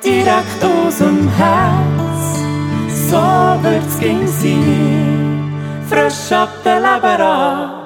direkt aus dem Herz. So wird's ging sein, frisch ab der Leber an.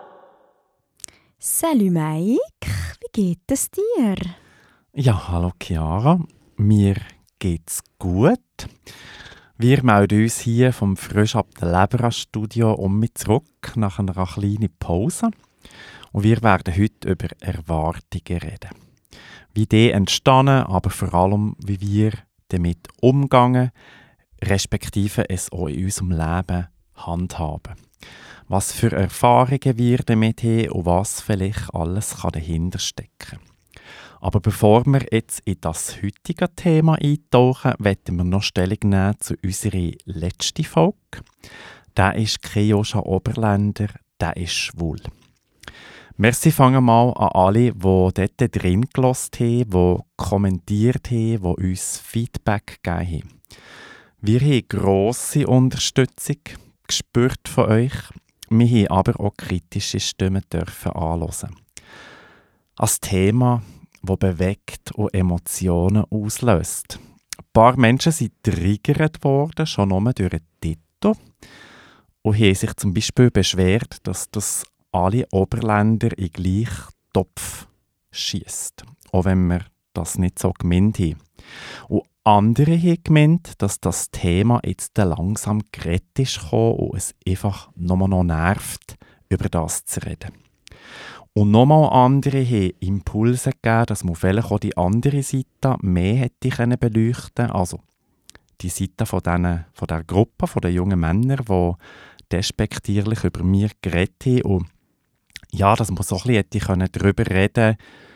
Salut Mike, wie geht es dir? Ja, hallo Chiara, mir geht's gut. Wir melden uns hier vom Frisch ab der Leber Studio zurück nach einer kleinen Pause. Und wir werden heute über Erwartungen reden. Wie die entstanden, aber vor allem, wie wir damit umgehen, respektive es auch in unserem Leben handhaben. Was für Erfahrungen wir damit haben und was vielleicht alles dahinter stecken kann. Aber bevor wir jetzt in das heutige Thema eintauchen, wollen wir noch Stellung nehmen zu unserer letzten Folge. Der ist kein Joscha Oberländer, der ist schwul. Merci fangen mal an alle, die dort drin gehört haben, die kommentiert haben, die uns Feedback gegeben haben. Wir haben grosse Unterstützung gespürt von euch. Wir haben aber auch kritische Stimmen dürfen anhören. Als Thema, das bewegt und Emotionen auslöst. Ein paar Menschen sind getriggert worden, schon nur durch den Titel, und haben sich zum Beispiel beschwert, dass das alle Oberländer in den gleichen Topf schiesst, auch wenn wir das nicht so gemeint haben. Und andere haben gemeint, dass das Thema jetzt langsam geredet ist und es einfach nur noch nervt, über das zu reden. Und nochmal andere haben Impulse gegeben, dass man vielleicht auch die andere Seite mehr hätte beleuchten können. Also die Seite von der Gruppe, von den jungen Männern, die despektierlich über mich geredet haben. Und ja, dass man so ein bisschen darüber reden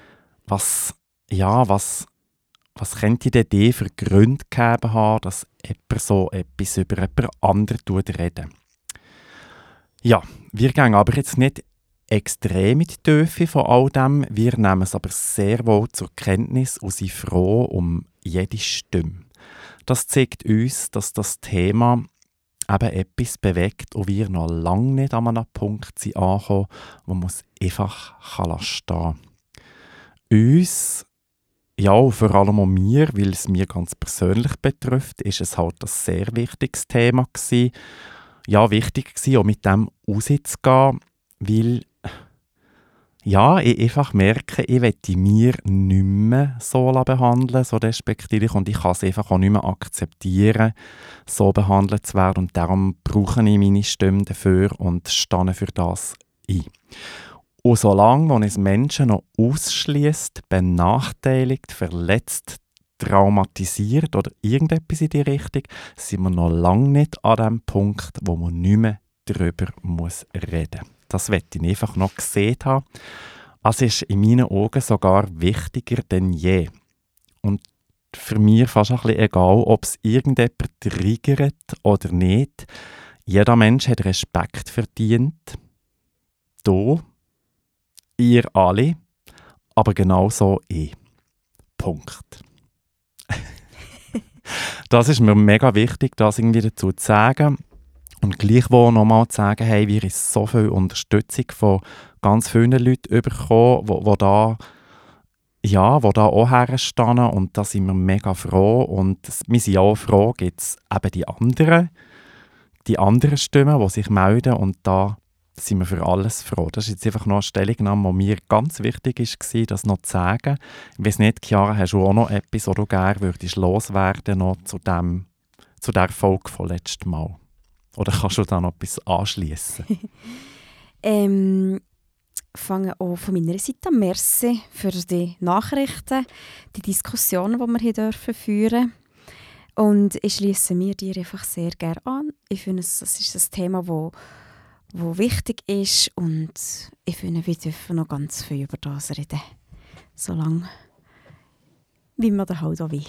können, was könnte denn die für Gründe gegeben haben, dass jemand so etwas über jemand anderen redet. Ja, wir gehen aber jetzt nicht extrem in die Tiefe von all dem. Wir nehmen es aber sehr wohl zur Kenntnis und sind froh um jede Stimme. Das zeigt uns, dass das Thema eben etwas bewegt und wir noch lange nicht an einem Punkt sind angekommen, wo man es einfach stehen kann. Uns, ja, vor allem auch mir, weil es mir ganz persönlich betrifft, ist es halt ein sehr wichtiges Thema gewesen. Ja, wichtig gewesen, auch mit dem rauszugehen, weil ja, ich einfach merke, ich möchte mir nicht mehr so behandeln, so despektierlich, und ich kann es einfach auch nicht mehr akzeptieren, so behandelt zu werden, und darum brauche ich meine Stimme dafür und stehe für das ein. Und solange es Menschen noch ausschliesst, benachteiligt, verletzt, traumatisiert oder irgendetwas in die Richtung, sind wir noch lange nicht an dem Punkt, wo man nicht mehr darüber reden muss. Das möchte ich einfach noch gesehen haben. Es ist in meinen Augen sogar wichtiger denn je. Und für mich fast ein bisschen egal, ob es irgendjemand triggert oder nicht. Jeder Mensch hat Respekt verdient. Du, ihr alle, aber genauso ich. Punkt. Das ist mir mega wichtig, das irgendwie dazu zu sagen. Und gleichwohl nochmal zu sagen, hey, wir haben so viel Unterstützung von ganz vielen Leuten bekommen, die da auch herstehen, und da sind wir mega froh. Und wir sind auch froh, gibt es eben die anderen Stimmen, die sich melden, und da sind wir für alles froh. Das ist jetzt einfach noch eine Stellungnahme, die mir ganz wichtig war, das noch zu sagen. Ich weiss nicht, Chiara, hast du auch noch etwas, was du gerne würdest loswerden noch zu der Folge von letztem Mal? Oder kannst du da noch etwas anschliessen? Fange auch von meiner Seite an. Merci für die Nachrichten, die Diskussionen, die wir hier dürfen führen. Und ich schliesse mir dir einfach sehr gerne an. Ich finde, es ist ein Thema, das wichtig ist, und ich finde, wir dürfen noch ganz viel über das reden. Solange wie man da halt auch will.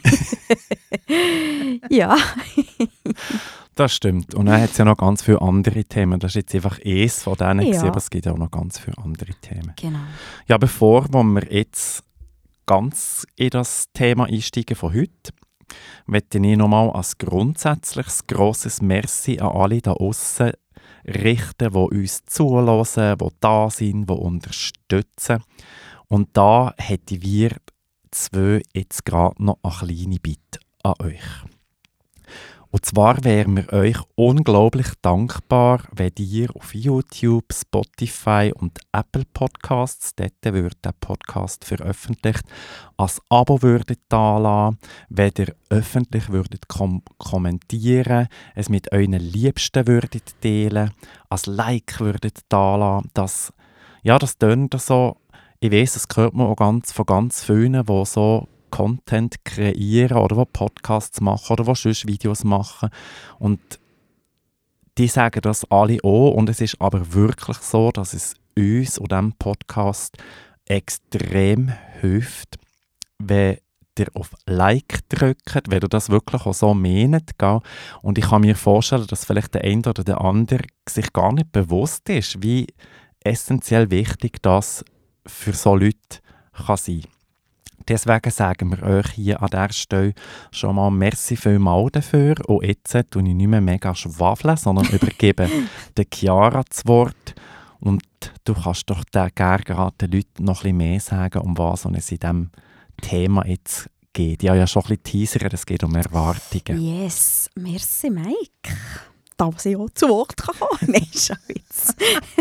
Ja. Das stimmt. Und dann hat es ja noch ganz viele andere Themen. Das ist jetzt einfach eins von denen, Ja. aber es gibt auch noch ganz viele andere Themen. Genau. Ja, bevor wir jetzt ganz in das Thema einsteigen von heute, möchte ich nochmal als grundsätzliches grosses Merci an alle da aussen richten, die uns zuhören, die da sind, die unterstützen. Und da hätten wir zwei jetzt gerade noch eine kleine Bitte an euch. Und zwar wären wir euch unglaublich dankbar, wenn ihr auf YouTube, Spotify und Apple Podcasts, dort wird der Podcast veröffentlicht, als Abo würdet dalassen, wenn ihr öffentlich würdet kommentieren, es mit euren Liebsten würdet teilen, als Like würdet dalassen. Das tönt so, ich weiss, das hört man auch von ganz vielen, die so Content kreieren oder die Podcasts machen oder die sonst Videos machen. Und die sagen das alle auch. Und es ist aber wirklich so, dass es uns und diesem Podcast extrem hilft, wenn ihr auf Like drückt, wenn ihr das wirklich auch so meint. Gell? Und ich kann mir vorstellen, dass vielleicht der eine oder der andere sich gar nicht bewusst ist, wie essentiell wichtig das für so Leute kann sein. Deswegen sagen wir euch hier an dieser Stelle schon mal merci vielmals dafür. Und jetzt tue ich nicht mehr mega schwafeln, sondern übergebe der Chiara das Wort. Und du kannst doch gerne gerade den Leuten noch ein bisschen mehr sagen, um was es in diesem Thema jetzt geht. Ich habe ja schon ein bisschen teasern, es geht um Erwartungen. Yes, merci Mike. Dass ich auch zu Wort kommen kann. Nein, schon Witz.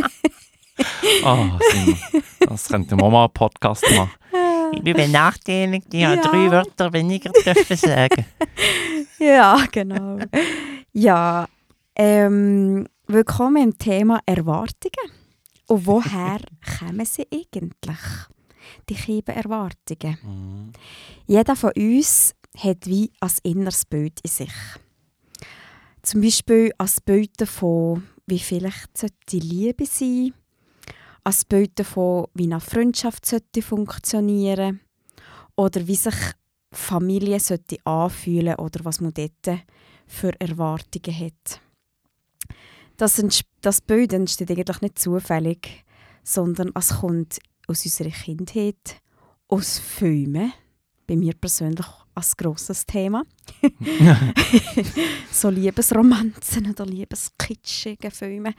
Das könnte man auch mal einen Podcast machen. Ich bin benachteiligt, ich habe 3 Wörter weniger dürfen sagen. Ja, genau. Ja, willkommen im Thema Erwartungen. Und woher kommen sie eigentlich, die lieben Erwartungen? Mhm. Jeder von uns hat wie ein inneres Bild in sich. Zum Beispiel als Bild davon, wie vielleicht die Liebe sein, als Bild davon, wie eine Freundschaft funktionieren sollte oder wie sich Familie sollte anfühlen oder was man dort für Erwartungen hat. Das Bild entsteht eigentlich nicht zufällig, sondern es kommt aus unserer Kindheit, aus Filmen, bei mir persönlich ein grosses Thema. So Liebesromanzen oder liebeskitschige Filme.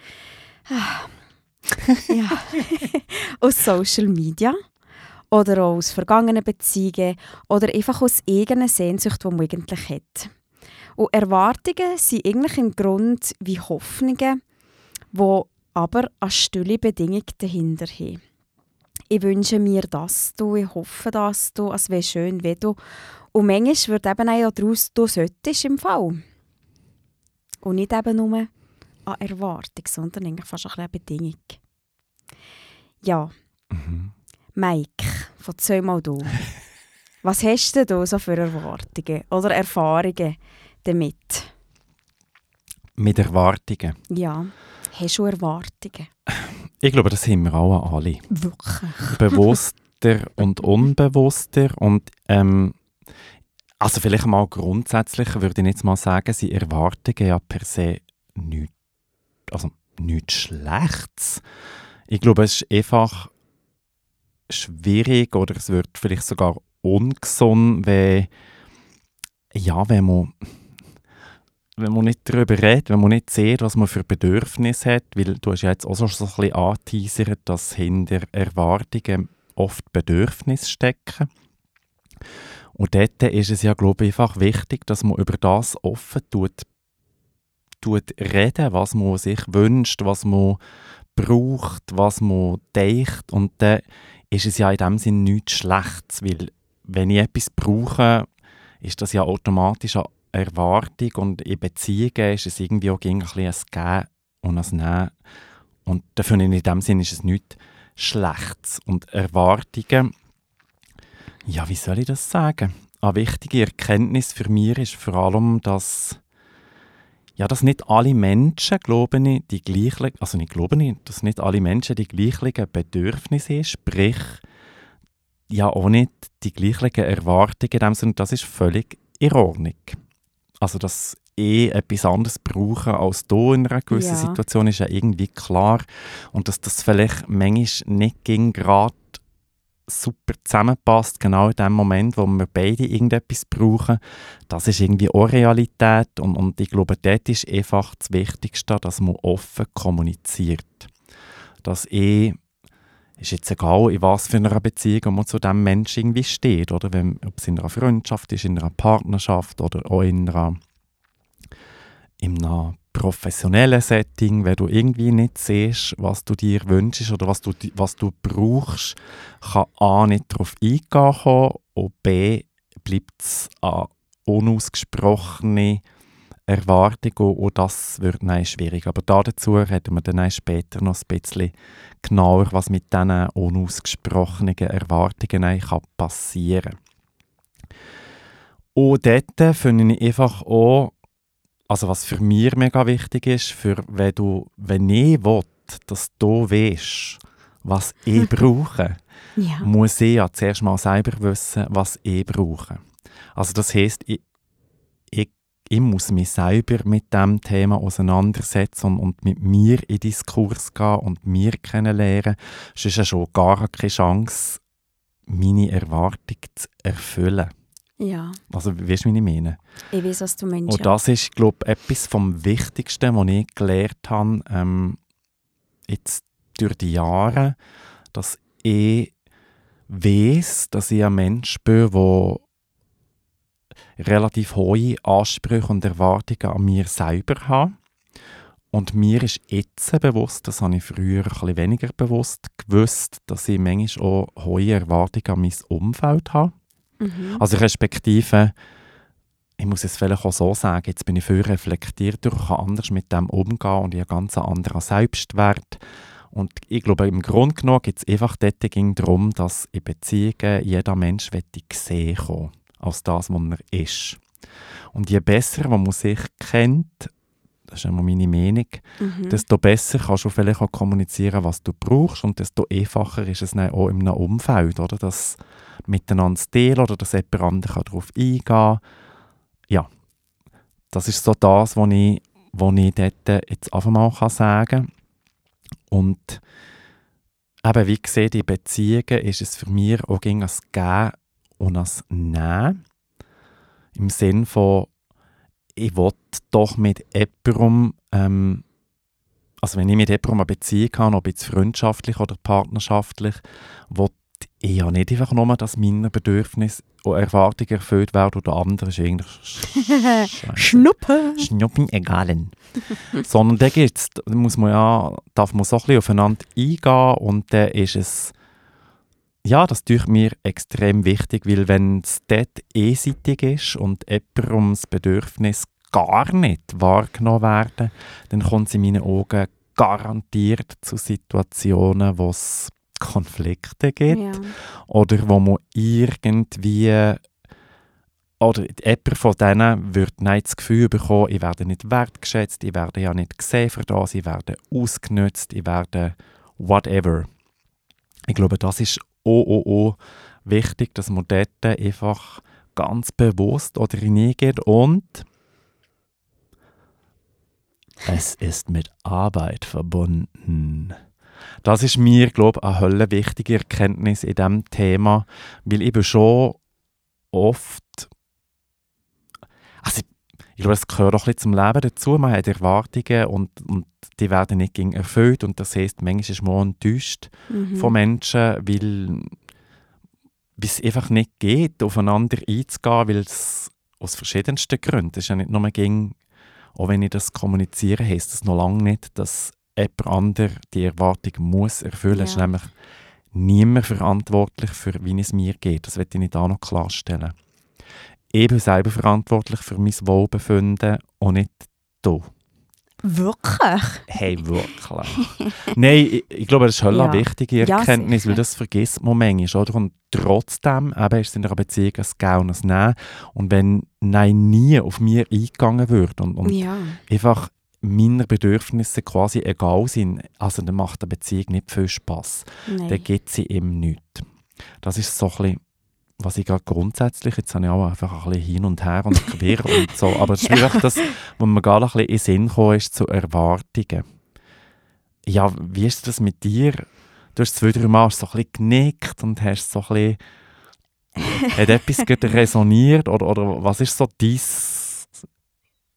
Ja. Aus Social Media oder auch aus vergangenen Beziehungen oder einfach aus eigenen Sehnsucht, die man eigentlich hat. Und Erwartungen sind eigentlich im Grunde wie Hoffnungen, die aber eine stille Bedingung dahinter haben. Ich wünsche mir das, ich hoffe das, es wäre schön, wenn du. Und manchmal wird eben auch daraus, du solltest im Fall. Und nicht eben nur eine Erwartung, sondern eigentlich fast eine Bedingung. Ja, Mike, erzähl mal du. Was hast du da so für Erwartungen oder Erfahrungen damit? Mit Erwartungen? Ja, hast du Erwartungen? Ich glaube, das haben wir alle. Wirklich? Bewusster und unbewusster. Und also vielleicht mal grundsätzlich würde ich jetzt mal sagen, sind Erwartungen ja per se nichts Schlechtes. Ich glaube, es ist einfach schwierig oder es wird vielleicht sogar ungesund, wenn man nicht darüber redet, wenn man nicht sieht, was man für Bedürfnisse hat, weil du hast ja jetzt auch so ein bisschen angeteasert, dass hinter Erwartungen oft Bedürfnisse stecken. Und dort ist es ja, glaube ich, einfach wichtig, dass man über das offen tut reden, was man sich wünscht, was man braucht, was man denkt. Und dann ist es ja in dem Sinne nichts Schlechtes, weil wenn ich etwas brauche, ist das ja automatisch eine Erwartung und in Beziehungen ist es irgendwie auch ein bisschen ein Geben und ein Nehmen. Und dafür in dem Sinne ist es nichts Schlechtes. Und Erwartungen, ja, wie soll ich das sagen? Eine wichtige Erkenntnis für mich ist vor allem, dass nicht alle Menschen, dass nicht alle Menschen die gleichen Bedürfnisse haben, sprich, ja auch nicht die gleichen Erwartungen in dem Sinne, das ist völlig in Ordnung. Also, dass etwas anderes brauchen als du in einer gewissen Situation, ist ja irgendwie klar. Und dass das vielleicht manchmal nicht gerade super zusammenpasst, genau in dem Moment, wo wir beide irgendetwas brauchen, das ist irgendwie auch Realität. Und ich glaube, dort ist einfach das Wichtigste, dass man offen kommuniziert. Dass ist jetzt egal, in was für einer Beziehung man zu diesem Menschen irgendwie steht, oder? Ob es in einer Freundschaft ist, in einer Partnerschaft oder auch in einem professionellen Setting, wenn du irgendwie nicht siehst, was du dir wünschst oder was du brauchst, kann A nicht darauf eingehen können, und B bleibt es an unausgesprochene Erwartungen, und das wird dann schwierig. Aber dazu reden wir dann später noch ein bisschen genauer, was mit diesen unausgesprochenen Erwartungen passieren kann. Und dort finde ich einfach auch, also was für mich mega wichtig ist, wenn ich will, dass du weißt, was ich brauche, muss ich ja zuerst mal selber wissen, was ich brauche. Also das heisst, ich muss mich selber mit diesem Thema auseinandersetzen und mit mir in Diskurs gehen und mir kennenlernen. Es ist ja schon gar keine Chance, meine Erwartung zu erfüllen. Ja. Also, weißt du, wie ich meine? Ich weiß, was du meinst. Und das ist, glaube ich, etwas vom Wichtigsten, was ich gelernt habe, jetzt durch die Jahre, dass ich weiss, dass ich ein Mensch bin, der relativ hohe Ansprüche und Erwartungen an mir selber hat. Und mir ist jetzt bewusst, das habe ich früher ein bisschen weniger bewusst gewusst, dass ich manchmal auch hohe Erwartungen an mein Umfeld habe. Also respektive, ich muss es vielleicht auch so sagen, jetzt bin ich viel reflektierter, kann anders mit dem umgehen und ich habe ganz einen anderen Selbstwert. Und ich glaube, im Grunde genommen geht es einfach dort darum, dass in Beziehungen jeder Mensch gesehen kommen als das, was er ist. Und je besser man sich kennt, das ist immer meine Meinung, desto besser kannst du vielleicht auch kommunizieren, was du brauchst, und desto einfacher ist es dann auch in einem Umfeld, oder? Das miteinander zu teilen oder dass jemand anderes darauf eingehen kann. Ja, das ist so das, was ich dort jetzt einfach mal sagen kann. Und eben, wie gesagt, in Beziehungen ist es für mich auch ein Geben und ein Nehmen. Im Sinne von, ich will doch mit jemandem, also wenn ich mit jemandem eine Beziehung habe, ob jetzt freundschaftlich oder partnerschaftlich, will ich ja nicht einfach nur, dass meine Bedürfnisse und Erwartungen erfüllt werden, und der andere ist eigentlich Schnuppen, egal. Sondern da darf man so ein bisschen aufeinander eingehen, und dann ist es, ja, das ist mir extrem wichtig, weil wenn es dort einseitig ist und jemandem das Bedürfnis gar nicht wahrgenommen werden, dann kommt es in meinen Augen garantiert zu Situationen, wo es Konflikte gibt, oder wo man irgendwie, oder jemand von denen wird das Gefühl bekommen, ich werde nicht wertgeschätzt, ich werde ja nicht gesehen für das, ich werde ausgenutzt, ich werde whatever. Ich glaube, das ist wichtig, dass man dort einfach ganz bewusst oder hineingeht, und es ist mit Arbeit verbunden. Das ist mir, glaube ich, eine hölle wichtige Erkenntnis in diesem Thema, weil ich bin schon oft, also ich glaube, es gehört auch ein bisschen zum Leben dazu, man hat Erwartungen und die werden nicht erfüllt, und das heisst, manchmal ist man enttäuscht von Menschen, weil es einfach nicht geht, aufeinander einzugehen, weil es aus verschiedensten Gründen, das ist ja nicht nur auch wenn ich das kommuniziere, heisst das noch lange nicht, dass jemand anderes die Erwartung muss erfüllen. Es ist nämlich niemand verantwortlich für, wie es mir geht. Das möchte ich nicht auch noch klarstellen. Ich bin selber verantwortlich für mein Wohlbefinden und nicht du. Wirklich? Hey, wirklich. Nein, ich glaube, das ist eine wichtige Erkenntnis, weil das vergisst man manchmal. Oder? Und trotzdem ist es in einer Beziehung ein Geben und ein Nehmen. Und wenn nie auf mir eingegangen wird und einfach meine Bedürfnisse quasi egal sind, also dann macht eine Beziehung nicht viel Spass. Dann gibt sie ihm nichts. Das ist so ein bisschen, was ich gerade grundsätzlich, jetzt habe ich auch einfach ein bisschen hin und her und quer und so, aber es ist wirklich das, was mir gerade ein bisschen in den Sinn gekommen ist, zu Erwartungen. Ja, wie ist das mit dir? Du hast 2-3 Mal so ein bisschen genickt und hast so ein bisschen, hat etwas resoniert, oder was ist so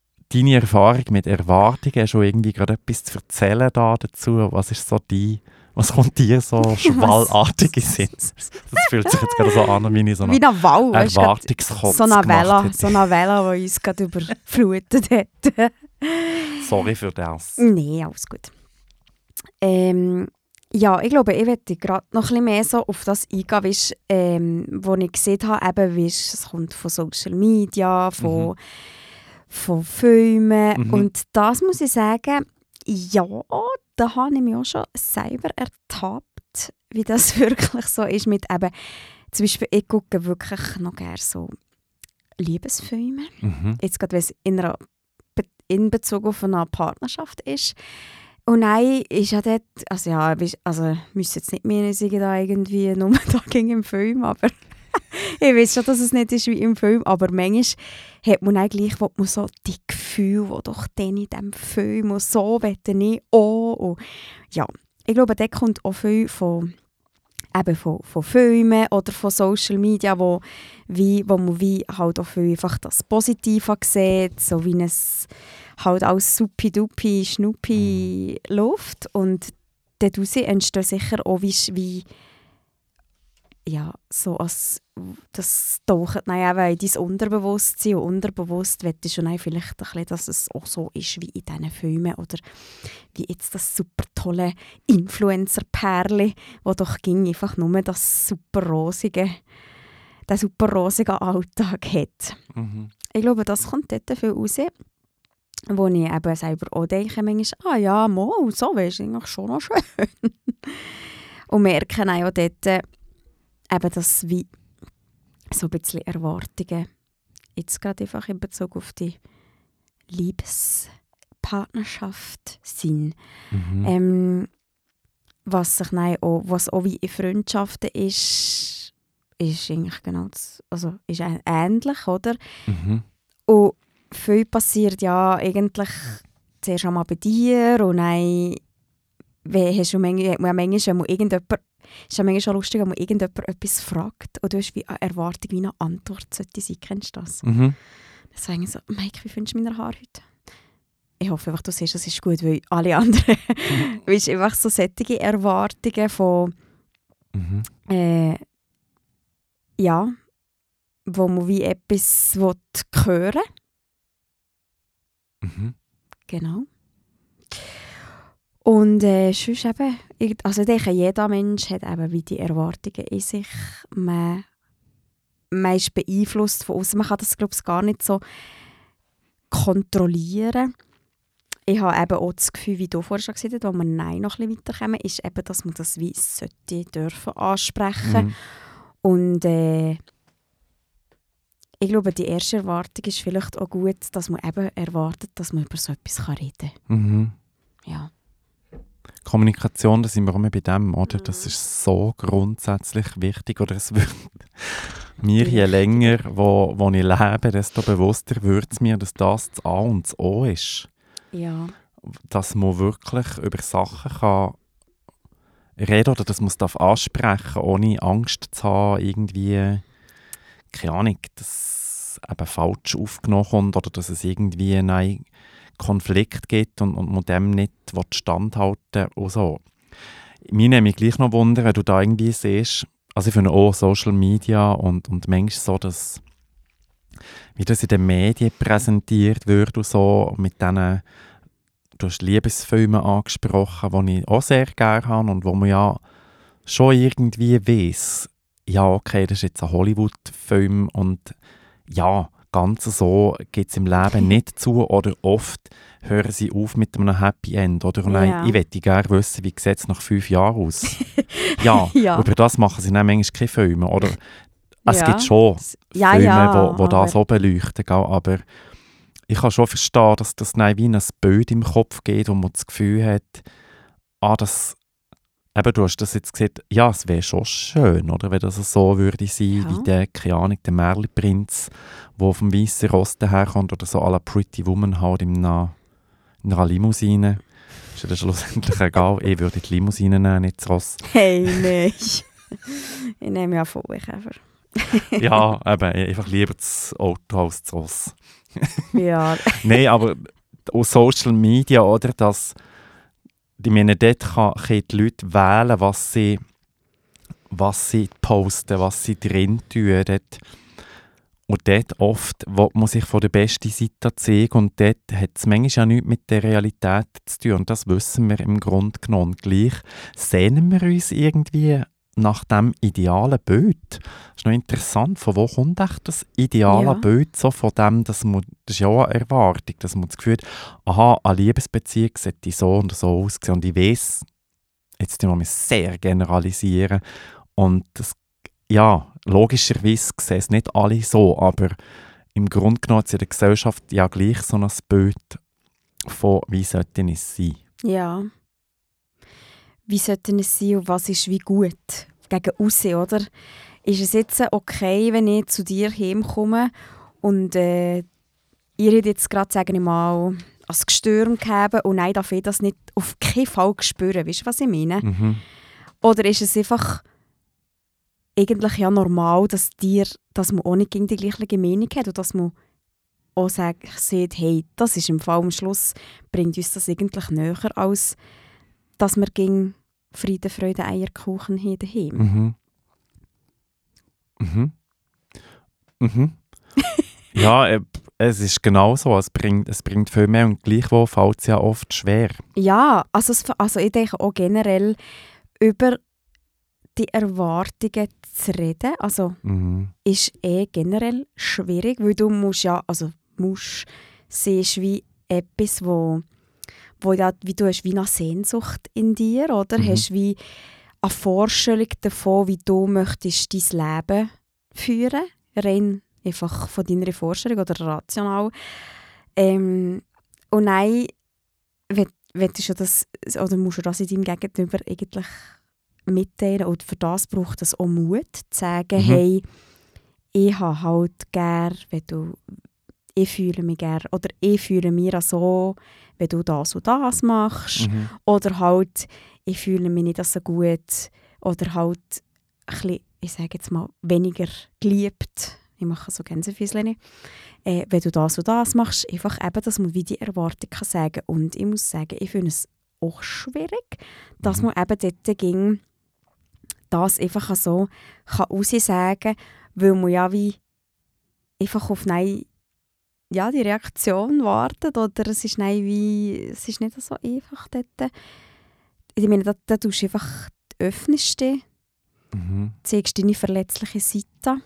deine Erfahrung mit Erwartungen? Hast du irgendwie gerade etwas zu erzählen dazu? Was ist so dein Was kommt dir so schwallartig in Sinn? Das fühlt sich jetzt gerade so an, wie ich so wie eine Wall, Erwartungskotz so eine gemacht Welle, die uns gerade überflutet hat. Sorry für das. Nein, alles gut. Ja, ich glaube, ich möchte gerade noch ein bisschen mehr so auf das eingehen, wo ich gesehen habe, eben, es kommt von Social Media, von Filmen. Und das muss ich sagen, ja, da habe ich mich auch schon selber ertappt, wie das wirklich so ist mit eben, zum Beispiel, ich gucke wirklich noch gerne so Liebesfilme. Jetzt gerade, wenn es in Bezug auf eine Partnerschaft ist. Und nein, ist ja dort, also müsste jetzt nicht mehr sagen, da irgendwie nur da ging im Film, aber ich weiß schon, dass es nicht ist wie im Film, aber manchmal hat man eigentlich gleich so die Gefühle, die doch dann in diesem Film und so wette ich auch. Und ja, ich glaube, da kommt auch viel von Filmen oder von Social Media, wo man wie halt auch viel einfach das Positive sieht, so wie es halt alles supi-dupi, schnuppi läuft. Und daraus entstehen sicher auch wie ja, so als das taucht dann eben in dein Unterbewusstsein und unterbewusst wettest du dann vielleicht ein bisschen, dass es auch so ist wie in diesen Filmen oder wie jetzt das super tolle Influencer-Pärli, wo doch ging einfach nur den super rosigen Alltag hat. Ich glaube, das kommt dort viel raus, wo ich eben selber auch denke, manchmal, ja, so wäre eigentlich schon noch schön. Und merke auch dort, eben, dass wie so ein bisschen Erwartungen jetzt gerade einfach in Bezug auf die Liebespartnerschaft sind. Was auch wie in Freundschaften ist eigentlich genau das, also ist ähnlich, oder? Und viel passiert ja eigentlich zuerst einmal bei dir und dann hast du manchmal, wenn man irgendjemand, ist ja manchmal schon lustig, wenn man irgendjemand etwas fragt und du hast wie eine Erwartung, wie eine Antwort sollte sein. Kennst du das? Deswegen so, Mike, wie findest du meine Haare heute? Ich hoffe einfach, du siehst, das ist gut, weil alle anderen weißt, einfach so solche Erwartungen von ja, wo man wie etwas hören will. Genau. Und sonst eben, also ich denke, jeder Mensch hat eben wie die Erwartungen in sich. Man ist beeinflusst von außen. Man kann das, glaube ich, gar nicht so kontrollieren. Ich habe eben auch das Gefühl, wie du vorher schon gesagt hast, wo wir Nein noch ein bisschen weiterkommen, ist eben, dass man das wie sollte dürfen ansprechen. Und ich glaube, die erste Erwartung ist vielleicht auch gut, dass man eben erwartet, dass man über so etwas reden kann. Ja. Kommunikation, da sind wir auch bei dem, oder? Das ist so grundsätzlich wichtig, oder es wird mir je länger, wo ich lebe, desto bewusster wird es mir, dass das A und das O ist. Ja. Dass man wirklich über Sachen kann reden oder dass man es ansprechen darf, ohne Angst zu haben, irgendwie, keine Ahnung, dass es eben falsch aufgenommen kommt oder dass es irgendwie einen Konflikt gibt und man dem nicht standhalten will. So. Mich nehme ich gleich noch Wunder, wenn du da irgendwie siehst, also ich finde auch Social Media und manchmal so, dass wie das in den Medien präsentiert wird und so, mit denen, du hast Liebesfilme angesprochen, die ich auch sehr gerne habe und wo man ja schon irgendwie weiss, ja okay, das ist jetzt ein Hollywood-Film und ja, ganz so geht es im Leben nicht zu oder oft hören sie auf mit einem Happy End. Oder? Und ich möchte gerne wissen, wie sieht es nach 5 Jahren aus. Ja, über das machen sie dann manchmal keine Filme. Oder es gibt schon Filme, die das so beleuchten. Aber ich kann schon verstehen, dass das dann wie ein Bild im Kopf geht, wo man das Gefühl hat, eben, du hast das jetzt gesagt, ja, es wäre schon schön, oder, wenn das so würde sein, wie der, keine Ahnung, der Märli-Prinz, der auf dem weißen Ross daherkommt, oder so à la Pretty Woman halt in einer Limousine. Ist ja dann schlussendlich egal, ich würde die Limousine nehmen, nicht das Ross. Hey, nein. Ich nehme ja Vollkäfer. Ja, eben, einfach lieber das Auto als das Ross. Ja. Nein, aber auch Social Media, oder, dass ich meine, dort können die Leute wählen, was sie posten, was sie drin tun. Und dort oft will man sich von der besten Seite zeigen und dort hat es manchmal ja nichts mit der Realität zu tun. Und das wissen wir im Grunde genommen. Gleich sehnen wir uns irgendwie nach dem idealen Bild. Das ist noch interessant, von wo kommt echt das ideale Bild? So von dem, das ist ja auch eine Erwartung, dass man das Gefühl hat, aha, eine Liebesbeziehung sollte so und so aussehen. Und ich weiss, jetzt müssen wir sehr generalisieren. Und das, ja, logischerweise sehen es nicht alle so, aber im Grunde genommen ist in der Gesellschaft ja gleich so ein Bild von, wie sollte es sein. Ja. Wie sollte es sein und was ist wie gut? Gegen aussen, oder? Ist es jetzt okay, wenn ich zu dir heimkomme und ihr habt jetzt gerade, sagen wir mal, als Gestürm gegeben und nein, darf ich das nicht auf keinen Fall spüren? Weißt du, was ich meine? Mhm. Oder ist es einfach eigentlich ja normal, dass man auch nicht gegen die gleiche Meinung hat und dass man auch sieht, hey, das ist im Fall am Schluss, bringt uns das eigentlich näher, als dass wir gegen Friede, Freude, Eierkuchen haben daheim. Mhm. Mhm. Ja, es ist genau so. Es bringt viel mehr und gleichwohl fällt es ja oft schwer. Ja, also ich denke auch generell über die Erwartungen zu reden, also ist generell schwierig, weil du musst siehst wie etwas, wo ja, wie du hast wie eine Sehnsucht in dir, oder? Hast wie eine Vorstellung davon, wie du möchtest dein Leben führen, rein einfach von deiner Vorstellung oder rational. Und nein, musst du das in deinem Gegenüber eigentlich mitteilen, und für das braucht es auch Mut, zu sagen, hey, ich habe halt gern, ich fühle mich gern, oder ich fühle mich so, wenn du das und das machst, oder halt, ich fühle mich nicht so gut, oder halt ein bisschen, ich sage jetzt mal, weniger geliebt, ich mache so Gänsefüßchen, wenn du das und das machst, einfach eben, dass man wie die Erwartung kann sagen. Und ich muss sagen, ich finde es auch schwierig, dass man eben dort ging, das einfach so kann raussagen kann, weil man ja wie einfach auf die Reaktion wartet, oder es ist nicht so einfach dort. Ich meine, da tust du einfach, öffnest dich, zeigst deine verletzliche Seite.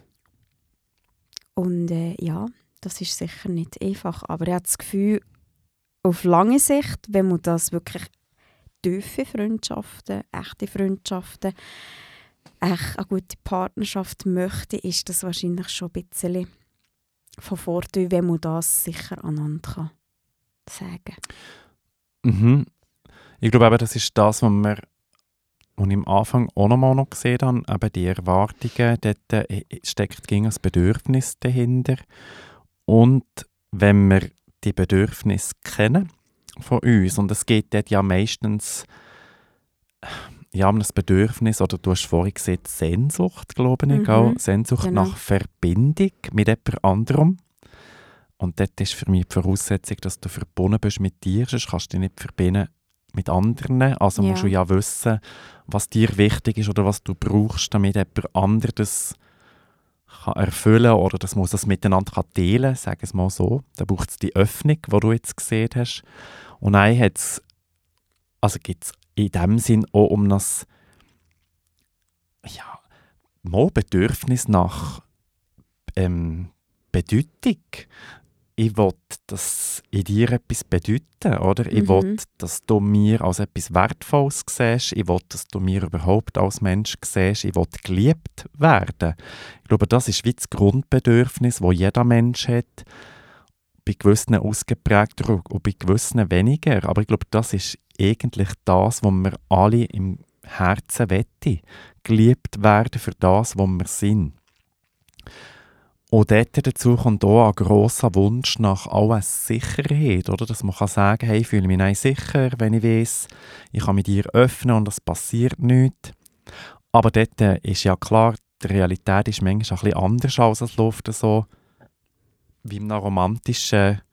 Und das ist sicher nicht einfach. Aber ich habe das Gefühl, auf lange Sicht, wenn man das wirklich tiefe Freundschaften, echte Freundschaften, echt eine gute Partnerschaft möchte, ist das wahrscheinlich schon ein bisschen von Vorteil, wenn man das sicher aneinander sagen kann. Ich glaube, eben, das ist das, was ich am Anfang auch noch gesehen habe, eben die Erwartungen, dort steckt gegen ein Bedürfnis dahinter. Und wenn wir die Bedürfnisse kennen von uns, und es geht dort ja meistens um ein Bedürfnis, oder du hast vorhin gesehen, Sehnsucht, glaube ich, auch. Sehnsucht nach Verbindung mit jemand anderem. Und dort ist für mich die Voraussetzung, dass du verbunden bist mit dir, sonst kannst du dich nicht verbinden mit anderen. Also musst du ja wissen, was dir wichtig ist oder was du brauchst, damit jemand anderes das kann erfüllen, oder das muss das miteinander teilen, sagen wir es mal so. Da braucht es die Öffnung, die du jetzt gesehen hast. Und dann geht es in dem Sinn auch um das Bedürfnis nach Bedeutung. Ich will, dass in dir etwas bedeuten, oder? Ich will, dass du mir als etwas Wertvolles siehst. Ich will, dass du mir überhaupt als Mensch siehst. Ich will geliebt werden. Ich glaube, das ist wie das Grundbedürfnis, das jeder Mensch hat. Bei gewissen ausgeprägter und bei gewissen weniger. Aber ich glaube, das ist eigentlich das, was wir alle im Herzen wollen. Geliebt werden für das, was wir sind. Und dort dazu kommt auch ein grosser Wunsch nach aller Sicherheit, oder? Dass man kann sagen, hey, ich fühle mich nicht sicher, wenn ich weiss, ich kann mich dir öffnen und es passiert nichts. Aber dort ist ja klar, die Realität ist manchmal ein bisschen anders, als es läuft so wie in einem romantischen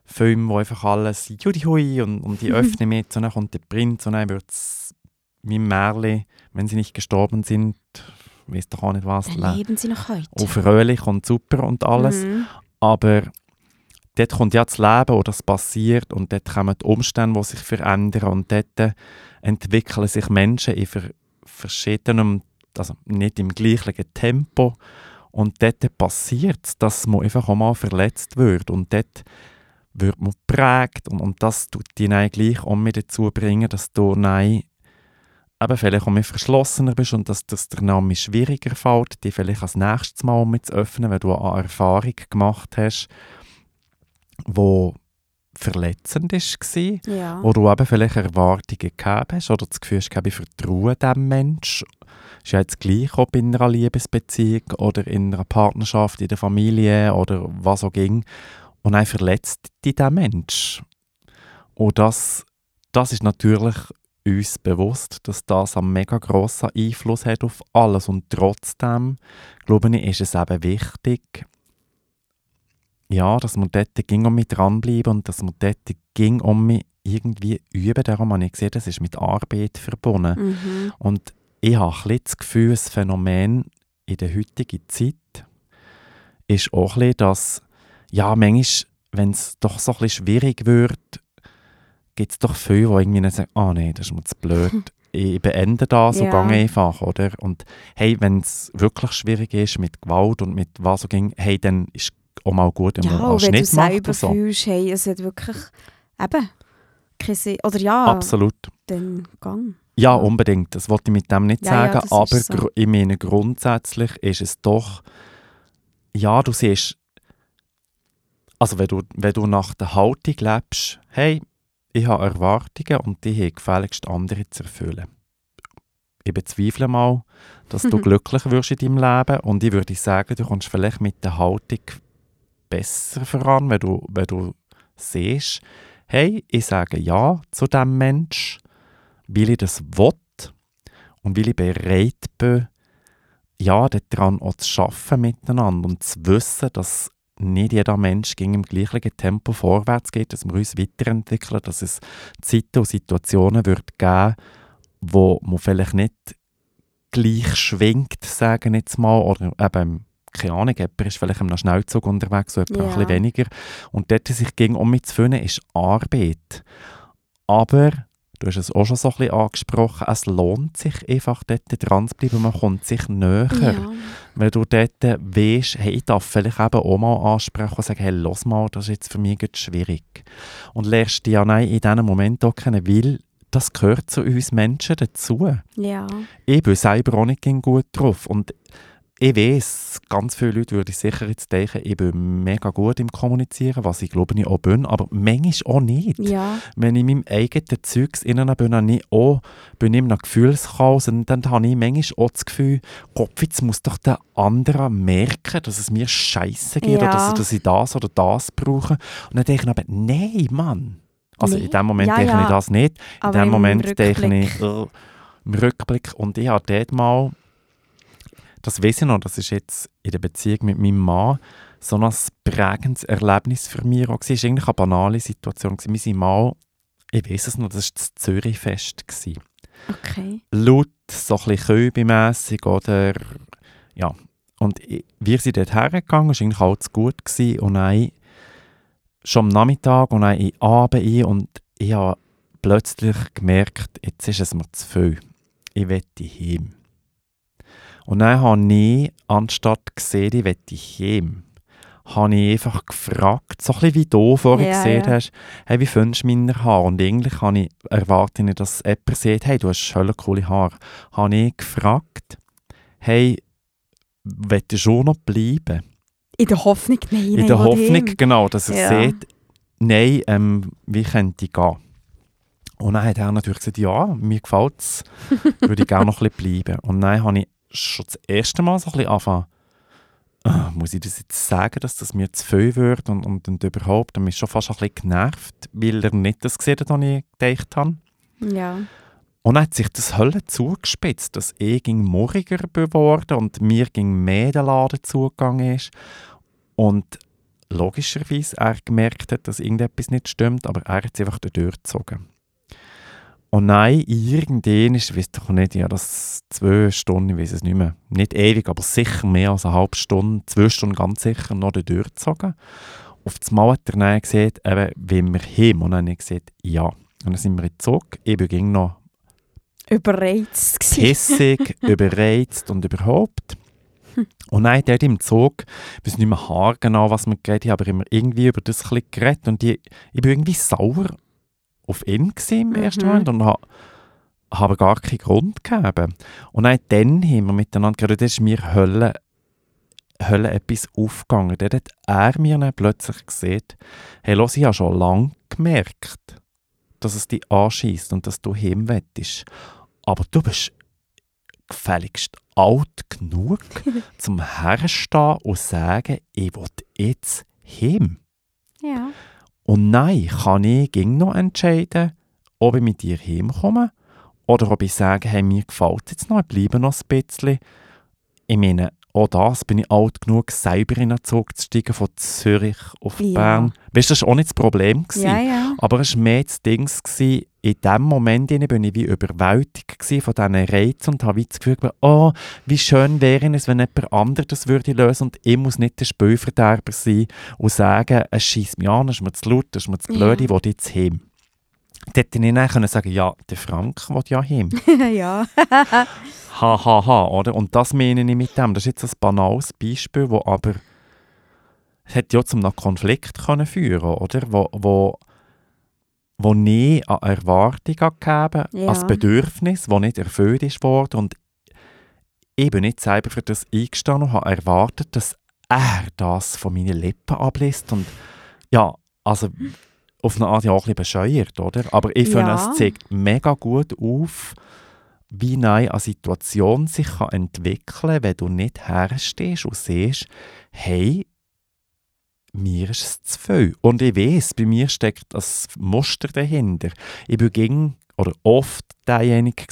Filme, wo einfach alles «Judihui» und ich öffne mich, und dann kommt der Prinz und dann wird es wie Märchen, wenn sie nicht gestorben sind, weiss doch auch nicht was. Dann leben sie noch heute. Und fröhlich und super und alles. Aber dort kommt ja das Leben oder das passiert und dort kommen die Umstände, die sich verändern und dort entwickeln sich Menschen in verschiedenem, also nicht im gleichen Tempo und dort passiert es, dass man einfach auch mal verletzt wird und dort wird man geprägt und das tut dich dann gleich auch mit dazu bringen, dass du dann eben vielleicht auch mehr verschlossener bist und dass das dir dann schwieriger fällt, dich vielleicht als nächstes Mal mit zu öffnen, wenn du eine Erfahrung gemacht hast, die verletzend war, wo du eben vielleicht Erwartungen gehabt hast oder das Gefühl hast, ich vertraue diesem Menschen. Das ist ja jetzt gleich, ob in einer Liebesbeziehung oder in einer Partnerschaft, in der Familie oder was auch ging. Und dann verletzt dich dieser Mensch. Und das ist natürlich uns bewusst, dass das einen mega grossen Einfluss hat auf alles. Und trotzdem, glaube ich, ist es eben wichtig, ja, dass man dort ging mit dranbleiben und dass man dort ging irgendwie üben. Darum habe ich gesehen, das ist mit Arbeit verbunden. Und ich habe ein bisschen das Gefühl, das Phänomen in der heutigen Zeit ist auch ein bisschen, dass, ja, manchmal, wenn es doch so ein bisschen schwierig wird, gibt es doch viele, die irgendwie sagen, nein, das ist mir zu blöd. Ich beende das und gehe einfach, oder? Und hey, wenn es wirklich schwierig ist mit Gewalt und mit was so ging, hey, dann ist auch mal gut, wenn man einen Schnitt macht. Ja, wenn du selber fühlst, hey, es hat wirklich eben keine Sinn. Oder ja, absolut. Dann gang. Ja, unbedingt. Das wollte ich mit dem nicht sagen, aber so. Ich meine, grundsätzlich ist es doch, ja, du siehst, also wenn du nach der Haltung lebst, hey, ich habe Erwartungen und die haben gefälligst andere zu erfüllen. Ich bezweifle mal, dass du glücklich wirst in deinem Leben und ich würde sagen, du kommst vielleicht mit der Haltung besser voran, wenn du siehst, hey, ich sage ja zu diesem Menschen, weil ich das will und weil ich bereit bin, ja, daran auch zu arbeiten miteinander und zu wissen, dass nicht jeder Mensch im gleichen Tempo vorwärts geht, dass wir uns weiterentwickeln, dass es Zeiten und Situationen wird geben, wo man vielleicht nicht gleich schwingt, sagen jetzt mal, oder eben, keine Ahnung, jemand ist vielleicht im Schnellzug unterwegs, so ein bisschen weniger. Und dort sich um mich zu finden, ist Arbeit. Aber, du hast es auch schon so ein bisschen angesprochen, es lohnt sich einfach dort dran zu bleiben, man kommt sich näher. Ja. Wenn du dort weisst, hey, ich darf vielleicht eben auch mal ansprechen und sagen, hey, los mal, das ist jetzt für mich schwierig. Und lernst dich ja in diesem Moment auch kennen, weil das gehört zu uns Menschen dazu. Ja. Ich bin selber auch nicht gut drauf. Und ich weiss, ganz viele Leute würden sicher jetzt denken, ich bin mega gut im Kommunizieren, was ich glaube ich auch bin, aber manchmal auch nicht. Ja. Wenn ich in meinem eigenen Zeugs innen bin, bin ich in einem Gefühlschaos und dann habe ich manchmal auch das Gefühl, Gott, jetzt muss doch der andere merken, dass es mir scheiße geht oder dass ich das oder das brauche. Und dann denke ich aber, nein, Mann. Also in dem Moment denke ich das nicht. In dem Moment denke ich im Rückblick. Und ich habe dort mal, das weiss ich noch, das ist jetzt in der Beziehung mit meinem Mann so ein prägendes Erlebnis für mich auch. Es war eigentlich eine banale Situation. Wir sind mal, ich weiss es noch, das war das Zürichfest. Okay. Laut, so ein bisschen köbimässig oder ja. Und wir sind dort hergegangen, es war eigentlich alles gut. Und dann schon am Nachmittag und dann in den Abend ein und ich habe plötzlich gemerkt, jetzt ist es mir zu viel. Ich will heim. Und dann habe ich, anstatt gesehen, ich will heim, habe ich einfach gefragt, so ein bisschen wie du vorhin gesehen hast, hey, wie findest du meine Haare? Und eigentlich erwarte ich, dass jemand sagt, hey, du hast schöne coole Haare. Habe ich gefragt, hey, willst du schon noch bleiben? In der Hoffnung, nein. In der Hoffnung, genau, dass er sagt, nein, wie könnte ich gehen? Und dann hat er natürlich gesagt, ja, mir gefällt es, würde ich gerne noch ein bisschen bleiben. Und dann habe ich schon das erste Mal so ein bisschen angefangen, muss ich das jetzt sagen, dass das mir zu viel wird und überhaupt, dann bin ich schon fast ein bisschen genervt, weil er nicht das gesehen hat, was ich gedacht habe. Ja. Und dann hat sich das Hölle zugespitzt, dass ich murriger geworden und mir mehr der Laden zugegangen ist. Und logischerweise er gemerkt hat, dass irgendetwas nicht stimmt, aber er hat es einfach durchgezogen. Und nein, irgendwann ist, ich weiss doch nicht, ja, das 2 Stunden, ich weiss es nicht mehr, nicht ewig, aber sicher mehr als eine halbe Stunde, 2 Stunden ganz sicher noch durchgezogen. Auf das Mal hat er dann gesagt, eben, wenn wir heim, und dann habe ich gesagt, ja. Und dann sind wir in den Zug, ich bin noch Überreizt gewesen. pissig, überreizt und überhaupt. Und dann dort im Zug, ich weiß nicht mehr haargenau, was wir geredet haben, aber immer irgendwie über das ein bisschen geredet. Und ich bin irgendwie sauer auf ihn im ersten Moment und habe gar keinen Grund gegeben. Und dann haben wir miteinander geredet, das ist mir Hölle etwas aufgegangen. Dort hat er mir dann plötzlich gesagt, hey, los, ich habe schon lange gemerkt, dass es dich anschießt und dass du heim willst. Aber du bist gefälligst alt genug, zum herstehen und sagen, ich will jetzt heim. Ja. Und nein, kann ich noch entscheiden, ob ich mit dir heimkomme oder ob ich sage, hey, mir gefällt es jetzt noch, ich bleibe noch ein bisschen. Ich meine, auch das bin ich alt genug, selber in einen Zug zu steigen, von Zürich auf Bern. Weißt du, das war auch nicht das Problem. Ja. Aber es war mehr das Ding, in dem Moment bin ich wie überwältigt von diesen Reizen und habe wie das Gefühl, oh, wie schön wäre es, wenn jemand anderes das würde lösen und ich muss nicht der Spielverderber sein und sagen, es scheisst mich an, es ist mir zu laut, es ist mir zu blöd, ich will jetzt heim. Dann hätte ich dann sagen, ja, der Frank will ja heim. Ja. Ha, oder? Und das meine ich mit dem. Das ist jetzt ein banales Beispiel, wo aber es hätte ja zu einem Konflikt können führen, oder? Wo nie an Erwartung gegeben, Ja. als Bedürfnis, das nicht erfüllt ist worden. Und ich bin nicht selber für das eingestanden und habe erwartet, dass er das von meinen Lippen abliest. Und ja, also auf eine Art ja auch ein bisschen bescheuert, oder? Aber ich finde, es zeigt mega gut auf, wie eine Situation sich entwickeln kann, wenn du nicht herstehst und siehst, hey, mir ist es zu viel. Und ich weiss, bei mir steckt das Muster dahinter. Ich war oft derjenige,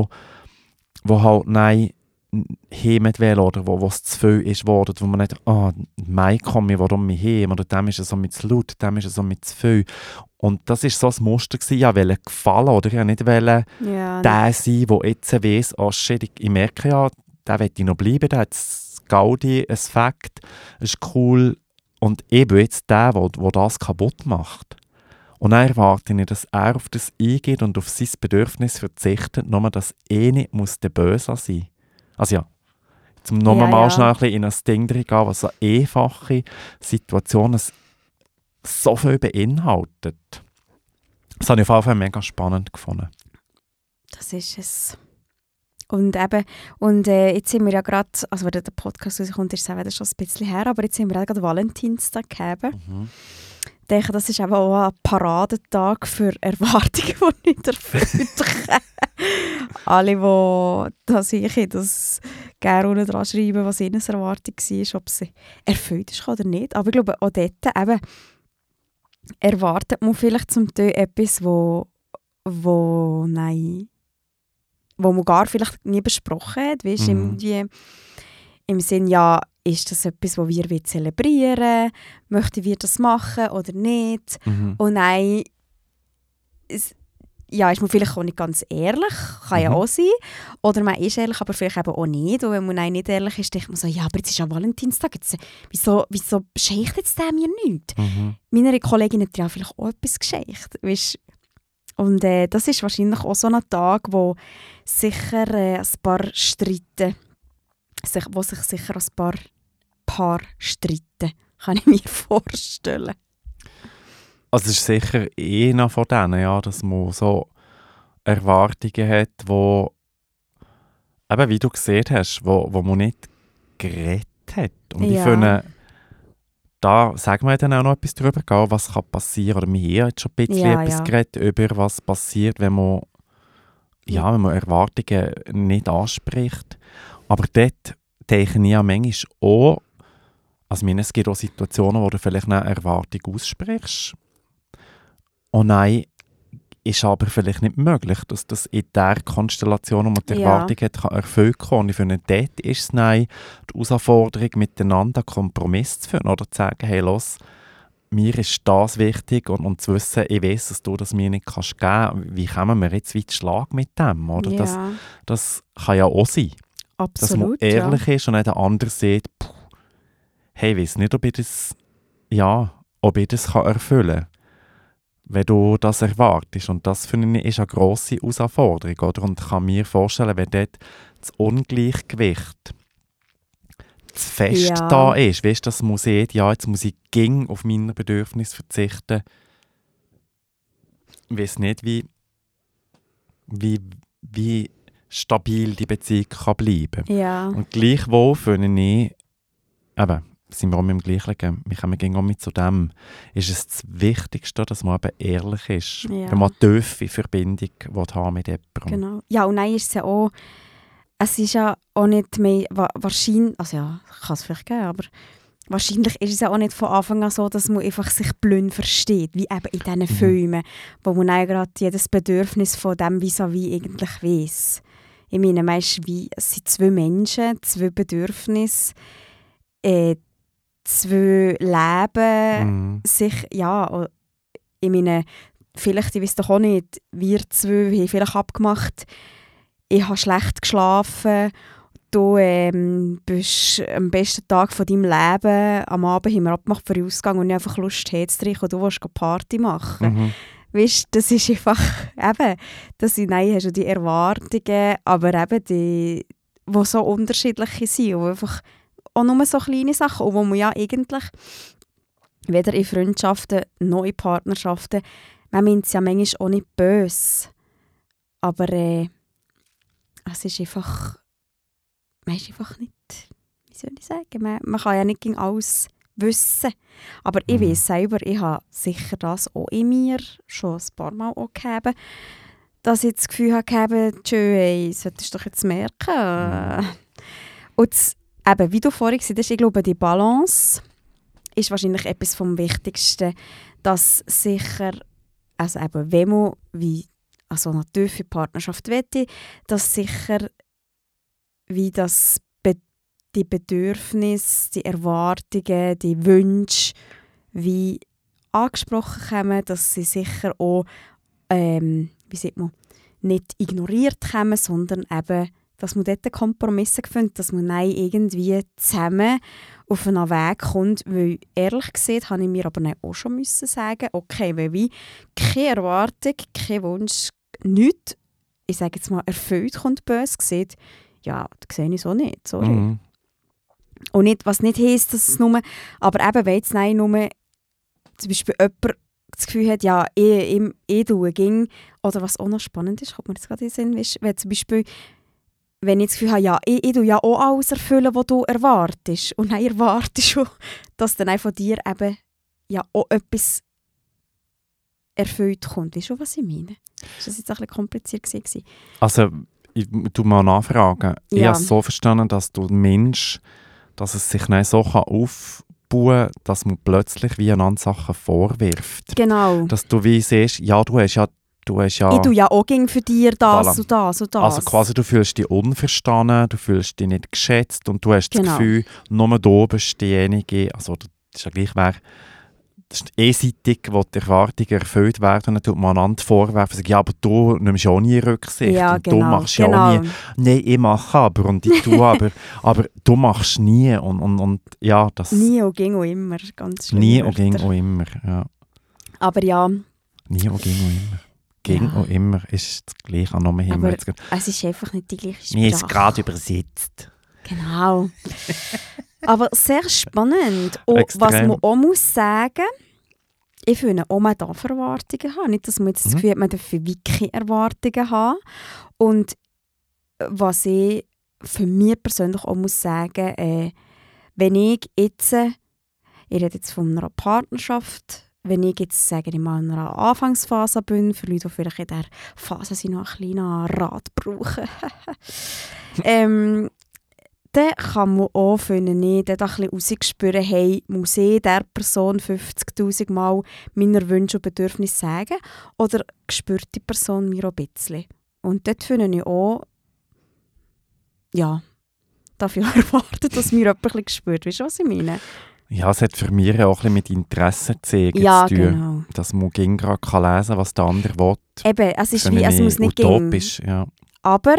der halt nein heim will oder wo es zu viel ist worden, wo man nicht, Mai komme ich, warum mich heim, oder dem ist es so mit zu laut, dem ist es so mit zu viel. Und das war so ein Muster, ich wollte gefallen, oder ich wollte nicht der sein, der jetzt weiss, oh shit, ich merke ja, der will ich noch bleiben, der hat das Gaudi, ein Fakt, ist cool, und ich bin jetzt der das kaputt macht. Und dann erwarte ich, dass er auf das eingeht und auf sein Bedürfnis verzichtet, nur dass nicht der Böse sein muss. Also ja, zum nochmal schnell ein bisschen in ein Ding drin gehen, was so einfache Situationen so viel beinhaltet. Das habe ich auf jeden Fall mega spannend gefunden. Das ist es. Und eben, jetzt sind wir ja gerade, also wenn der Podcast rauskommt, ist es auch schon ein bisschen her, aber jetzt sind wir gerade Valentinstag gehabt. Ich denke, das ist eben auch ein Paradetag für Erwartungen, die nicht erfüllt werden. Alle, die das gerne unten dran schreiben, was ihnen eine Erwartung war, ob sie erfüllt ist oder nicht. Aber ich glaube, auch dort eben erwartet man vielleicht zum Teil etwas, wo man gar vielleicht nie besprochen hat. Weißt, irgendwie im Sinn, ja, ist das etwas, was wir zelebrieren? Möchten wir das machen oder nicht? Und nein, ist man vielleicht auch nicht ganz ehrlich, kann ja auch sein. Oder man ist ehrlich, aber vielleicht eben auch nicht. Und wenn man nicht ehrlich ist, denkt man so, ja, aber jetzt ist ja Valentinstag, jetzt, wieso scheicht jetzt der mir nichts? Meine Kollegin hat ja vielleicht auch etwas gescheicht, weißt? Und das ist wahrscheinlich auch so ein Tag, wo sicher ein paar streiten, wo sich sicher ein Paar streiten, kann ich mir vorstellen. Also es ist sicher einer von denen, ja, dass man so Erwartungen hat, wo, eben wie du gesehen hast, wo man nicht geredet hat. Und ich finde, da sagen wir dann auch noch etwas darüber, was kann passieren. Oder wir haben jetzt schon ein bisschen etwas geredet über, was passiert, wenn man Erwartungen nicht anspricht. Aber dort denke ich ja manchmal auch, also es gibt auch Situationen, wo du vielleicht eine Erwartung aussprichst. Und nein, ist aber vielleicht nicht möglich, dass das in der Konstellation, wo man die Erwartung hat, kann erfüllt werden. Und ich finde, dort ist es die Herausforderung, miteinander einen Kompromiss zu finden oder zu sagen, hey, los, mir ist das wichtig und zu wissen, ich weiss, dass du das mir nicht geben kannst. Wie kommen wir jetzt weit Schlag mit dem? Oder? Ja. Das kann ja auch sein. Absolut, dass man ehrlich ist und nicht der andere sieht, hey, ich weiss nicht, ob ich das kann erfüllen kann, wenn du das erwartest. Und das, finde ich, ist eine grosse Herausforderung. Oder? Und ich kann mir vorstellen, wenn dort das Ungleichgewicht zu fest da ist, weißt du, das muss jetzt muss ich auf meine Bedürfnisse verzichten. Ich weiss nicht, wie stabil die Beziehung kann bleiben kann. Ja. Und gleichwohl finde ich, eben, sind wir auch mit dem Gleichen, wir kommen auch mit zu dem, ist es das Wichtigste, dass man eben ehrlich ist. Ja. Wenn man eine tiefe Verbindung haben mit jemandem. Genau. Ja, und nein, ist es ja auch, es ist ja auch nicht mehr, wahrscheinlich, also ja, kann es vielleicht geben, aber wahrscheinlich ist es ja auch nicht von Anfang an so, dass man einfach sich blind versteht, wie eben in diesen Filmen, wo man auch gerade jedes Bedürfnis von dem vis-à-vis eigentlich weiss. Ich meine, es sind 2 Menschen, 2 Bedürfnisse, 2 Leben, sich, ja, ich meine, vielleicht, ich weiss doch auch nicht, wir 2 haben vielleicht abgemacht, ich habe schlecht geschlafen, du bist am besten Tag von deinem Leben, am Abend haben wir abgemacht für den Ausgang und ich einfach Lust habe zu trinken und du willst Party machen. Weißt, das ist einfach, eben, hast du die Erwartungen, aber eben die so unterschiedlich sind und einfach auch nur so kleine Sachen, und wo man ja eigentlich weder in Freundschaften noch in Partnerschaften, man meint es ja manchmal auch nicht böse, aber es ist einfach, man ist einfach nicht, wie soll ich sagen, man kann ja nicht gegen alles wissen. Aber ich weiss selber, ich habe sicher das auch in mir schon ein paar Mal auch gehabt, dass ich das Gefühl habe, hey, solltest du doch jetzt merken. Und das, eben, wie du vorhin gesagt hast, ich glaube, die Balance ist wahrscheinlich etwas vom Wichtigsten, dass sicher, also eben, wenn man also eine tiefe Partnerschaft wette, dass sicher wie das die Bedürfnisse, die Erwartungen, die Wünsche wie angesprochen kommen, dass sie sicher auch nicht ignoriert kommen, sondern eben, dass man dort Kompromisse findet, dass man irgendwie zusammen auf einen Weg kommt, weil ehrlich gesagt habe ich mir aber auch schon müssen sagen, okay, weil wie keine Erwartung, kein Wunsch, nichts, ich sage jetzt mal, erfüllt kommt, böse gesagt, ja, das sehe ich so nicht, sorry. Und nicht, was nicht heisst, dass es nur, aber eben, wenn jetzt nur zum Beispiel jemand das Gefühl hat, ja, ich tue ging, oder was auch noch spannend ist, kommt mir jetzt gerade in den Sinn, wenn zum Beispiel, wenn ich das Gefühl habe, ja, ich tue ja auch alles erfüllen, was du erwartest, und dann erwartest du, dass dann auch von dir eben ja auch etwas erfüllt kommt. Weißt du, was ich meine? Ist das jetzt ein bisschen kompliziert gewesen? Also, ich tu mal nachfragen. Ja. Ich habe es so verstanden, dass du Mensch, dass es sich nicht so aufbauen kann, dass man plötzlich wie einander Sachen vorwirft. Genau. Dass du wie siehst, ja, du hast ja... Ich tue ja auch für dich das und das und das. Also quasi, du fühlst dich unverstanden, du fühlst dich nicht geschätzt und du hast das Gefühl, nur du bist diejenige, also das ist ja gleich, das ist einseitig, wo die Erwartungen erfüllt werden, dann tut man einander vorwerfen, sagt, ja, aber du nimmst auch nie Rücksicht ja, und genau, du machst ja auch nie. Nein, ich mache aber und ich tue aber du machst nie und ja, das... Nie und ging auch immer, ganz schlimm. Nie und ging auch immer, ja. Aber ja... Nie und ging auch immer. Ging auch immer ist das Gleiche an einem Himmel. Aber es ist einfach nicht die gleiche Sprache. Mir ist gerade übersetzt. Genau. Aber sehr spannend. Und was man auch muss sagen, ich finde auch, man darf Erwartungen haben. Nicht, dass man jetzt das Gefühl hat, man darf keine Erwartungen haben. Und was ich für mich persönlich auch muss sagen, wenn ich jetzt, ich rede jetzt von einer Partnerschaft, wenn ich jetzt, sage ich mal, in einer Anfangsphase bin, für Leute, die vielleicht in dieser Phase sind, noch einen kleinen Rat brauchen, dann kann man auch, finde ich, dann ein bisschen rausspüren, hey, muss ich dieser Person 50'000 Mal meine Wünsche und Bedürfnisse sagen? Oder spürt die Person mir auch ein bisschen? Und dort finde ich auch, ja, darf ich auch erwarten, dass mir jemand ein bisschen spürt. Weißt du, was ich meine? Ja, es hat für mich auch ein bisschen mit Interesse zu tun. Ja, genau. Dass man gerade lesen kann, was der andere will. Eben, es muss nicht utopisch, ja. Aber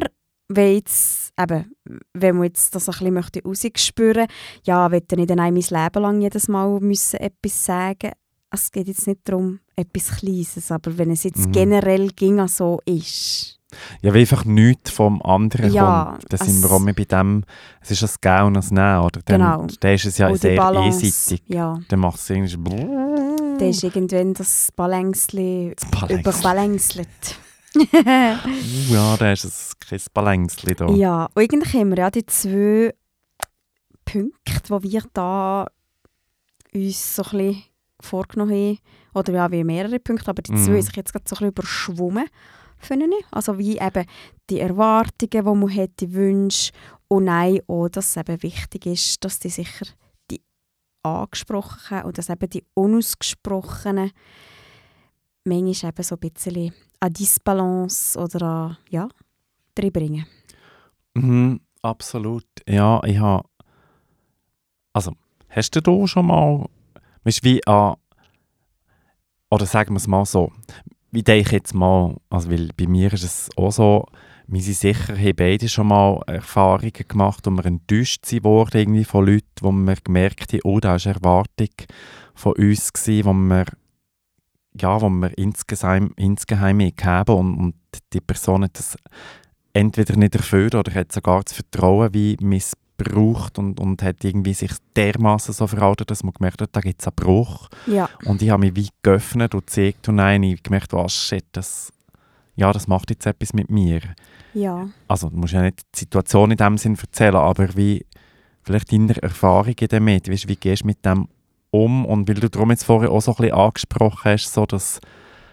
wenn man jetzt das ein bisschen möchte rausspüren möchte, ja, will ich nicht mein Leben lang jedes Mal etwas sagen. Es geht jetzt nicht darum, etwas Kleines, aber wenn es jetzt generell so ist. Ja, weil einfach nichts vom anderen ja, kommt. Dann sind wir auch bei dem, es ist ein Gehen und ein Nehmen, oder? Dann ist es ja sehr einseitig. Ja. Dann macht es irgendwie... Dann ist irgendwann das Balanceli überbalancelt. Ja, da ist es kein Balanceli da. Ja, und eigentlich haben wir ja die 2 Punkte, die wir da uns so ein bisschen vorgenommen haben. Oder ja, wie mehrere Punkte, aber die 2 sind jetzt gerade so ein bisschen überschwommen, finde ich. Also wie eben die Erwartungen, die man hat, die Wünsche. Und nein, auch, dass es eben wichtig ist, dass die sicher die angesprochenen und dass eben die unausgesprochenen manchmal eben so ein bisschen an Disbalance oder an, ja, reinbringen. Absolut. Ja, ich habe... Also, hast du da schon mal... Weißt, wie an... Oder sagen wir es mal so. Wie denke ich jetzt mal... Also, weil bei mir ist es auch so... Wir sind sicher, haben beide schon mal Erfahrungen gemacht, wo wir enttäuscht wurden irgendwie von Leuten, wo wir gemerkt haben, oh, da war eine Erwartung von uns gewesen, wo wir insgeheim gegeben und die Person hat das entweder nicht erfüllt oder hat sogar das Vertrauen wie missbraucht und hat irgendwie sich dermaßen so verhalten, dass man gemerkt hat, da gibt es einen Bruch. Ja. Und ich habe mich wie geöffnet und gezeigt und nein, ich habe gemerkt, oh shit, das macht jetzt etwas mit mir. Ja. Also du musst ja nicht die Situation in dem Sinn erzählen, aber wie vielleicht deine Erfahrungen damit, weißt, wie gehst du mit dem um? Und weil du darum jetzt vorher auch so ein bisschen angesprochen hast, so dass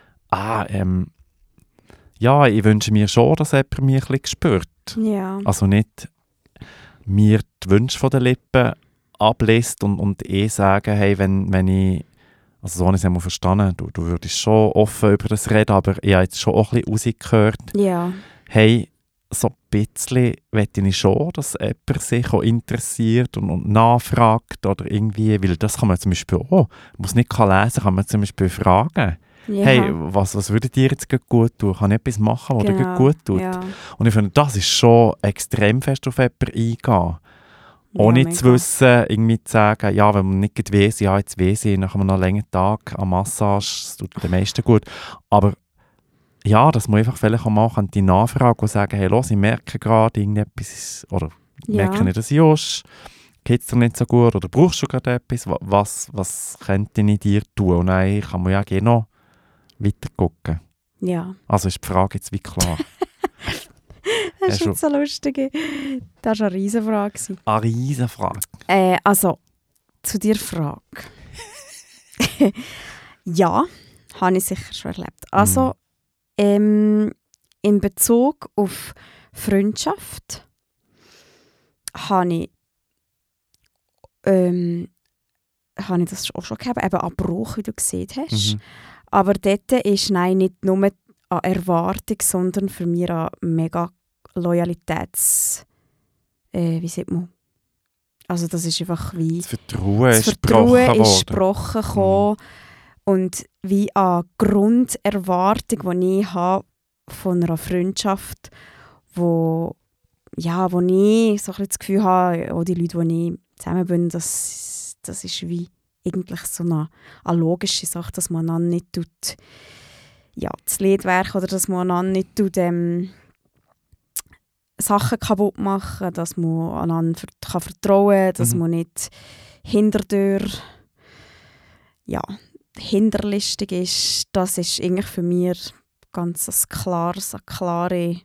ich wünsche mir schon, dass jemand mich ein bisschen spürt. Ja. Also nicht mir die Wünsche von den Lippen ablässt und sagen, hey, wenn ich, also so habe ich es einmal verstanden, du würdest schon offen über das reden, aber ich habe jetzt schon auch ein bisschen rausgehört, hey, so ein bisschen möchte ich schon, dass jemand sich auch interessiert und nachfragt oder irgendwie, weil das kann man zum Beispiel auch, muss nicht lesen, kann man zum Beispiel fragen. Ja. Hey, was würde dir jetzt gut tun? Kann ich etwas machen, was dir gut tut? Ja. Und ich finde, das ist schon extrem fest auf jemanden eingehen. Ohne zu wissen, irgendwie zu sagen, ja, wenn man nicht weiss, ja, jetzt weiss ich, nach einem noch längeren Tag an Massage, das tut den meisten gut. Aber ja, dass man einfach vielleicht auch mal die Nachfrage und sagen, hey, los, ich merke gerade irgendetwas, oder merke nicht, dass ich geht es dir nicht so gut, oder brauchst du gerade etwas, was könnte ich dir tun? Und dann kann man ja noch weiter gucken. Ja. Also ist die Frage jetzt wie klar. Das ist nicht so lustig. Das war eine Riesenfrage. Eine Riesenfrage? Also, zu dir Frage. Ja, habe ich sicher schon erlebt. Also, in Bezug auf Freundschaft habe ich das auch schon gehabt, eben an Bruch, wie du gesehen hast. Aber dort ist nicht nur eine Erwartung, sondern für mich eine mega wie sagt man? Also das ist einfach wie... Das Vertrauen ist gesprochen gekommen. Und wie eine Grunderwartung, die ich habe von einer Freundschaft, wo ich so ein bisschen das Gefühl habe, auch die Leute, die ich zusammen bin, das ist wie eigentlich so eine logische Sache, dass man einander nicht das Liedwerk oder dass man einander nicht Sachen kaputt machen, dass man einander vertrauen kann, dass man nicht hinterlistig ist. Das ist eigentlich für mich ganz ein klare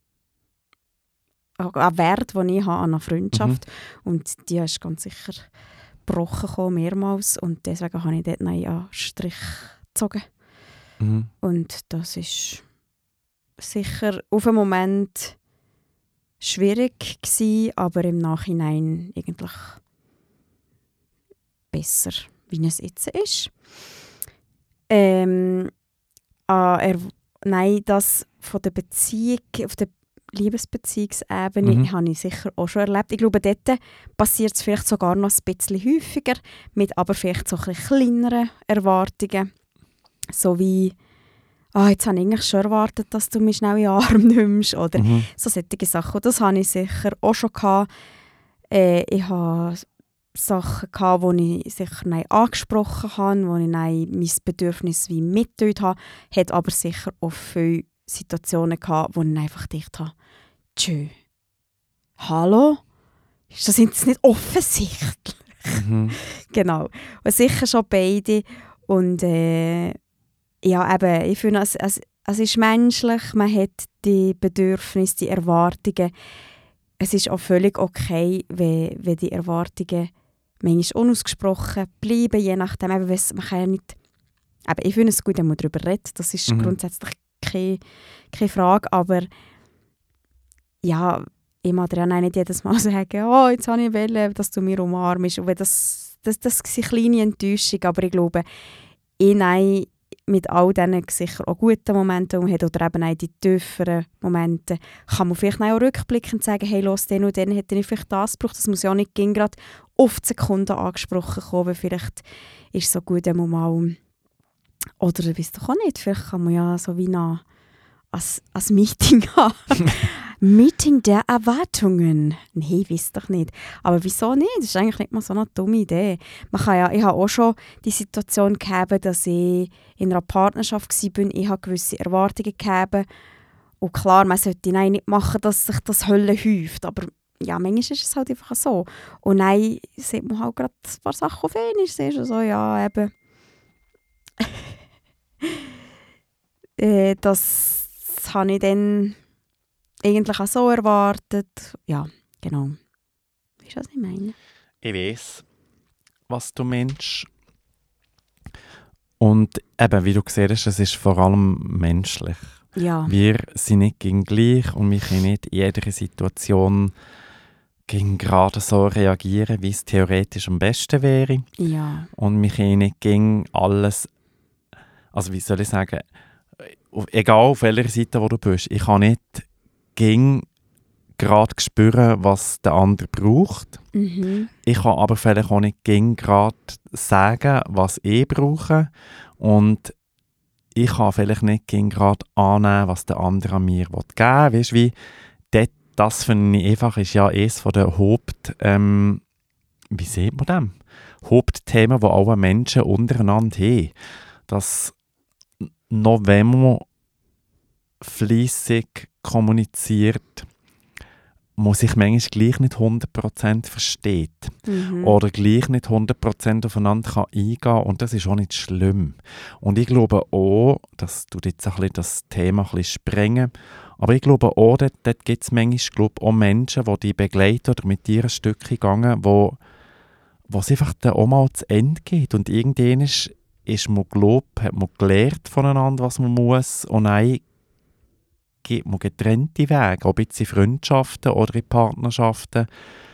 Wert, den ich habe an einer Freundschaft. Und die ist ganz sicher gebrochen mehrmals und deswegen habe ich dort einen Strich gezogen. Und das ist sicher auf einen Moment schwierig gewesen, aber im Nachhinein eigentlich besser, wie es jetzt ist. Nein, das von der Beziehung, auf der Liebesbeziehungsebene habe ich sicher auch schon erlebt. Ich glaube, dort passiert es vielleicht sogar noch ein bisschen häufiger, mit aber vielleicht so ein bisschen kleineren Erwartungen. So wie, jetzt habe ich eigentlich schon erwartet, dass du mich schnell in den Arm nimmst. Oder so solche Sachen. Und das habe ich sicher auch schon gehabt. Ich habe Sachen gehabt, die ich sicher angesprochen habe, wo ich mein Bedürfnis wie mitgeteilt habe. Hat aber sicher auch viele Situationen gehabt, wo ich einfach dachte, tschö, hallo? Ist das jetzt nicht offensichtlich? Genau. Und sicher schon beide. Und ja, eben, ich finde, es ist menschlich, man hat die Bedürfnisse, die Erwartungen. Es ist auch völlig okay, wenn die Erwartungen manchmal unausgesprochen bleiben, je nachdem, eben, man kann ja nicht... Aber ich finde es gut, wenn man darüber redet, das ist grundsätzlich keine Frage, aber ja, ich mag dir ja nicht jedes Mal sagen, jetzt habe ich wollen, dass du mich umarmst. Und das sind kleine Enttäuschungen, aber ich glaube, mit all diesen sicher auch guten Momenten, die man hat, oder eben auch die tieferen Momente, kann man vielleicht auch rückblickend sagen, hey, los, den und den hätte ich vielleicht das gebraucht. Das muss ja auch nicht gerade auf die Sekunde angesprochen kommen, weil vielleicht ist es so gut, wenn man mal, oder weiss doch auch nicht, vielleicht kann man ja so wie ein Meeting haben. Meeting der Erwartungen. Nein, weiss doch nicht. Aber wieso nicht? Das ist eigentlich nicht mal so eine dumme Idee. Ich habe auch schon die Situation gehabt, dass ich in einer Partnerschaft war. Ich habe gewisse Erwartungen gehabt. Und klar, man sollte nicht machen, dass sich das Hölle häuft. Aber ja, manchmal ist es halt einfach so. Und dann sieht man halt gerade ein paar Sachen auf einmal. Siehst du so, ja, eben. Das habe ich dann eigentlich auch so erwartet. Ja, genau. Weißt du, was ich meine? Ich weiss, was du meinst. Und eben, wie du gesehen hast, es ist vor allem menschlich. Ja. Wir sind nicht gleich und wir können nicht in jeder Situation gerade so reagieren, wie es theoretisch am besten wäre. Ja. Und wir können nicht alles, also wie soll ich sagen, egal auf welcher Seite wo du bist, ich kann nicht gerade spüren, was der andere braucht. Ich kann aber vielleicht auch nicht gerade sagen, was ich brauche. Und ich kann vielleicht nicht gerade annehmen, was der andere an mir geben will. Weißt du, wie das finde ich einfach, ist ja eines von den wie sieht man das? Hauptthemen, die alle Menschen untereinander haben. Dass noch wenn man fleissig kommuniziert, man sich manchmal gleich nicht 100% versteht. Oder gleich nicht 100% aufeinander eingehen kann. Und das ist auch nicht schlimm. Und ich glaube auch, dass du jetzt ein bisschen das Thema ein bisschen sprengen, aber ich glaube auch, dort gibt es manchmal auch Menschen, die dich begleiten oder mit dir ein Stück gegangen, wo es einfach dann auch mal zu Ende geht. Und irgendwann ist man, hat man gelernt voneinander, was man muss. Und dann geht man getrennte Wege, ob jetzt in Freundschaften oder in Partnerschaften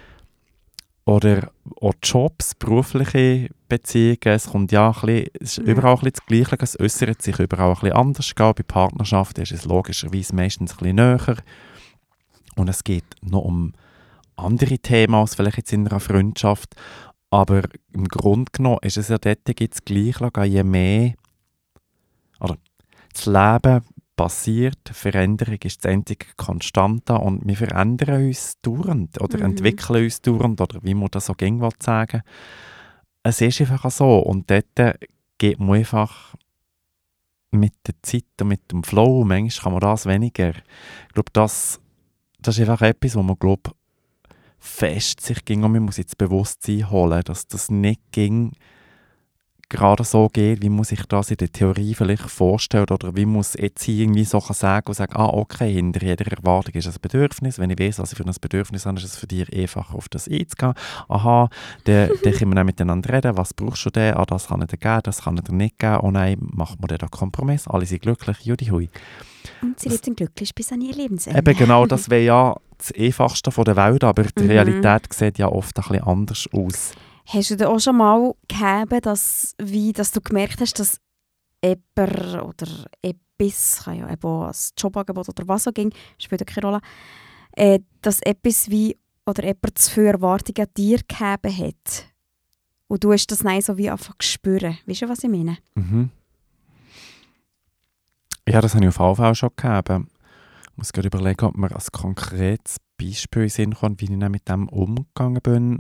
oder auch Jobs, berufliche Beziehungen. Es kommt ja es ist überall ein bisschen das Gleiche, es äußert sich überall ein bisschen anders. Bei Partnerschaften ist es logischerweise meistens ein bisschen näher. Und es geht noch um andere Themen als vielleicht jetzt in einer Freundschaft. Aber im Grunde genommen ist es ja dort das Gleiche, je mehr oder das Leben passiert, Veränderung ist das einzige Konstante und wir verändern uns dauernd oder entwickeln uns dauernd oder wie man das so sagen will. Es ist einfach so und dort geht man einfach mit der Zeit und mit dem Flow, manchmal kann man das weniger. Ich glaube, das ist einfach etwas, wo man fest sich ging und man muss jetzt Bewusstsein holen, dass das nicht ging gerade so geht, wie muss ich das in der Theorie vielleicht vorstellen oder wie muss jetzt hier irgendwie so sagen und sagen, okay, hinter jeder Erwartung ist ein Bedürfnis. Wenn ich weiss, was ich für ein Bedürfnis habe, ist es für dich einfacher, auf das einzugehen. Aha, dann können wir dann miteinander reden, was brauchst du denn? Das kann er dir geben, das kann er dir nicht geben. Oh nein, machen wir dann einen Kompromiss. Alle sind glücklich, Judy Hui. Und sie lebt glücklich bis an ihr Lebensende. Eben genau, das wäre ja das Einfachste von der Welt, aber die Realität sieht ja oft ein bisschen anders aus. Hast du dir auch schon mal gegeben, dass du gemerkt hast, dass jemand oder etwas, kann ja eben auch ein Jobangebot oder was auch ging, spielt ja keine Rolle, dass etwas wie oder jemand zu viele Erwartungen an dir gegeben hat und du hast das nein so wie einfach spüren. Weißt du, was ich meine? Mhm. Ja, das habe ich auf jeden Fall auch schon gegeben. Ich muss gerade überlegen, ob mir ein konkretes Beispiel in den Sinn kommt, wie ich dann mit dem umgegangen bin.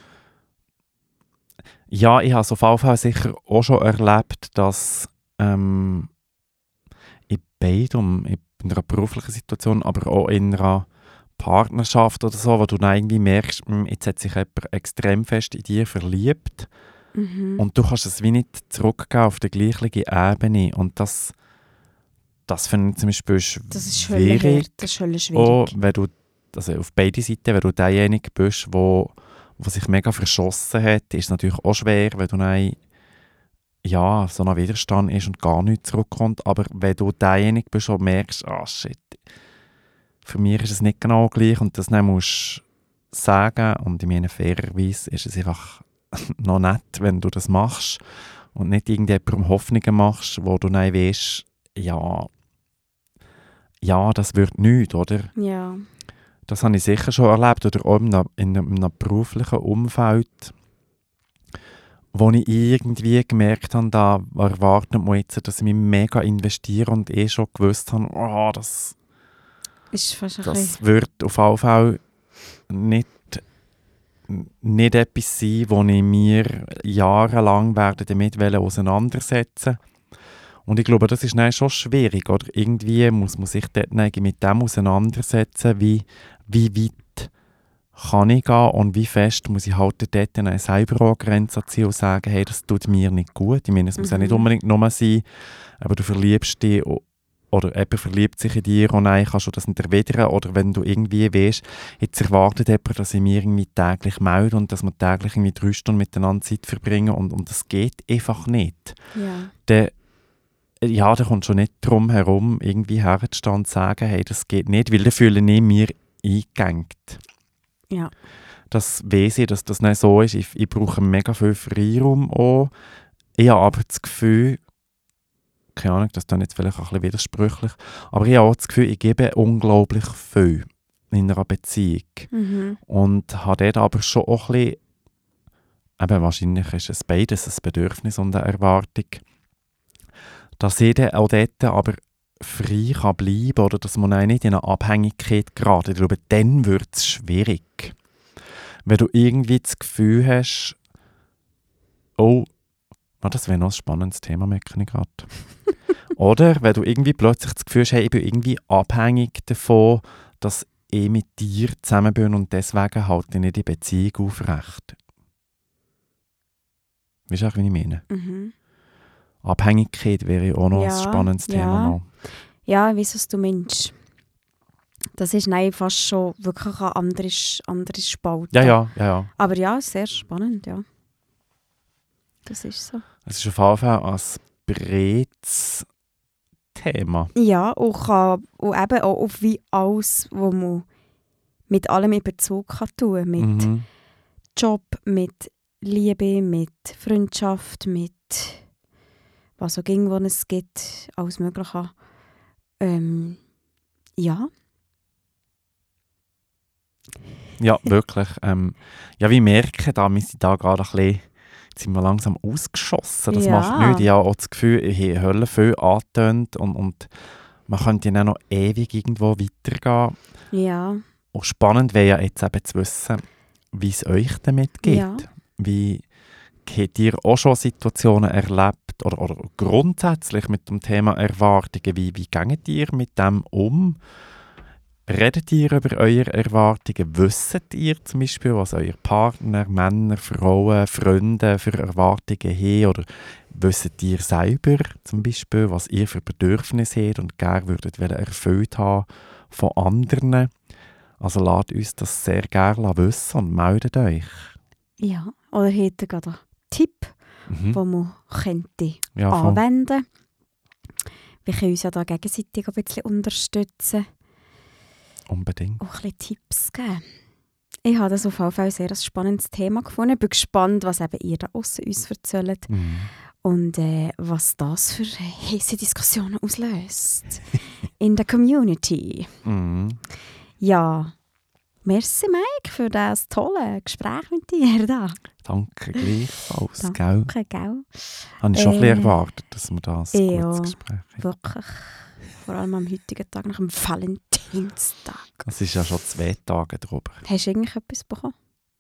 Ja, ich habe es auf jeden Fall sicher auch schon erlebt, dass in beidem, in einer beruflichen Situation, aber auch in einer Partnerschaft oder so, wo du dann irgendwie merkst, jetzt hat sich jemand extrem fest in dir verliebt und du kannst es wie nicht zurückgeben auf die gleiche Ebene und das finde ich zum Beispiel schwierig. Das ist schwierig. Auch wenn du, also auf beide Seiten, wenn du derjenige bist, der sich mega verschossen hat, ist es natürlich auch schwer, wenn du dann, ja, so ein Widerstand ist und gar nichts zurückkommt. Aber wenn du derjenige bist, der merkst, shit, für mich ist es nicht genau gleich und das dann musst du sagen, und ich meine, fairerweise ist es einfach noch nett, wenn du das machst und nicht irgendjemandem Hoffnungen machst, wo du dann weisst, ja, das wird nichts, oder? Ja. Das habe ich sicher schon erlebt, oder auch in einem beruflichen Umfeld, wo ich irgendwie gemerkt habe, da erwartet man jetzt, dass ich mich mega investiere und schon gewusst habe, das wird auf jeden Fall nicht etwas sein, wo ich mir jahrelang damit auseinandersetzen. Und ich glaube, das ist dann schon schwierig, oder? Irgendwie muss man sich dort mit dem auseinandersetzen, wie weit kann ich gehen und wie fest muss ich halt dort dann selber auch Grenzen ziehen und sagen, hey, das tut mir nicht gut. Ich meine, es muss ja nicht unbedingt nur sein, aber du verliebst dich oder jemand verliebt sich in dir und dann kannst du das nicht erwidern. Oder wenn du irgendwie weißt, jetzt erwartet jemand, dass ich mir irgendwie täglich melde und dass wir täglich irgendwie 3 Stunden miteinander Zeit verbringen und das geht einfach nicht. Ja. Da kommt schon nicht drum herum, irgendwie herzustehen und zu sagen, hey, das geht nicht, weil dann fühle ich mich eingegangen. Ja. Das weiss ich, dass das nicht so ist. Ich brauche mega viel Freiraum auch. Ich habe aber das Gefühl, keine Ahnung, das ist dann jetzt vielleicht auch ein bisschen widersprüchlich, aber ich habe auch das Gefühl, ich gebe unglaublich viel in einer Beziehung. Und habe dort aber schon auch ein bisschen, eben wahrscheinlich ist es beides, ein Bedürfnis und eine Erwartung, dass ich dann auch dort aber frei kann bleiben oder dass man nicht in eine Abhängigkeit gerät. Ich glaube, dann wird es schwierig. Wenn du irgendwie das Gefühl hast, das wäre noch ein spannendes Thema, merke ich gerade. Oder wenn du irgendwie plötzlich das Gefühl hast, hey, ich bin irgendwie abhängig davon, dass ich mit dir zusammen bin und deswegen halte ich nicht die Beziehung aufrecht. Weißt du auch, wie ich meine? Abhängigkeit wäre auch noch ein spannendes Thema. Ja, ich weiss, was du meinst. Das ist fast schon wirklich ein anderes Spalten. Ja. Aber ja, sehr spannend, ja. Das ist so. Es ist auf jeden Fall ein breites Thema. Ja, und eben auch auf wie alles, was man mit allem in Bezug kann tun. Mit Job, mit Liebe, mit Freundschaft, mit was auch ging, wo es gibt, alles Mögliche. Ja. Ja, wirklich. Wir merken, wir sind da gerade ein bisschen, sind wir langsam ausgeschossen. Das macht nichts. Ich habe auch das Gefühl, ich habe Hölle viel angetönt und man könnte dann noch ewig irgendwo weitergehen. Ja. Und spannend wäre ja jetzt eben zu wissen, wie es euch damit geht. Ja. Wie habt ihr auch schon Situationen erlebt oder grundsätzlich mit dem Thema Erwartungen? Wie geht ihr mit dem um? redet ihr über eure Erwartungen? Wisst ihr zum Beispiel, was euer Partner, Männer, Frauen, Freunde für Erwartungen haben? Oder wisst ihr selber zum Beispiel, was ihr für Bedürfnisse habt und gerne würdet erfüllt haben von anderen? Also lasst uns das sehr gerne wissen und meldet euch. Ja, oder habt ihr gerade einen Tipp, den man könnte Ja, anwenden könnte? Wir können uns ja da gegenseitig ein bisschen unterstützen. Unbedingt. Auch ein bisschen Tipps geben. Ich habe das auf jeden Fall ein sehr spannendes Thema gefunden. Ich bin gespannt, was eben ihr da aussen uns erzählt. Und was das für heiße Diskussionen auslöst. In der Community. Ja, merci Mike für das tolle Gespräch mit dir da. Danke gleichfalls, Danke, gell? Habe ich schon ein bisschen erwartet, dass wir das ein gutes Gespräch haben. Wirklich. Vor allem am heutigen Tag, nach dem Valentinstag. Es ist ja schon 2 Tage drüber. Hast du eigentlich etwas bekommen?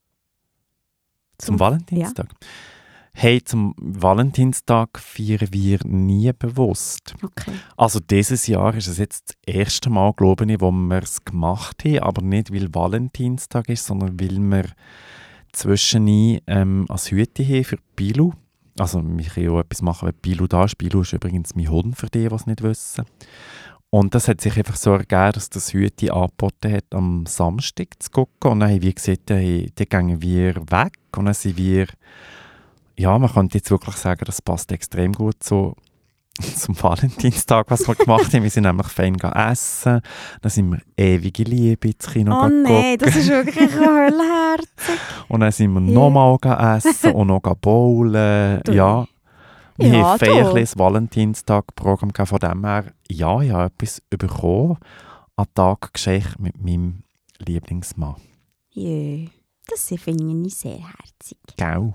Zum Valentinstag? Ja. Hey, zum Valentinstag feiern wir nie bewusst. Okay. Also dieses Jahr ist es jetzt das erste Mal, glaube ich, wo wir es gemacht haben, aber nicht, weil Valentinstag ist, sondern weil wir zwischendurch als Hüte haben für Pilu. Also wir können auch etwas machen, wenn Pilu da ist. Pilu ist übrigens mein Hund, für die es nicht wissen. Und das hat sich einfach so ergeben, dass das Hüte angeboten hat, am Samstag zu gucken. Und dann haben wir gesagt, hey, dann gehen wir weg. Und dann sind wir, ja, man könnte jetzt wirklich sagen, das passt extrem gut so zum Valentinstag, was wir gemacht haben. Wir sind nämlich fein essen. Dann sind wir ewige Liebe ins Kino geguckt. Oh nein, das ist wirklich höllenherzig. Und dann sind wir nochmal essen und noch bowlen. Ja. Wir haben fein ein Valentinstag-Programm von dem her. Ja, ich habe etwas bekommen. An Tag geschenkt mit meinem Lieblingsmann. Ja, das finde ich sehr herzig. Gell?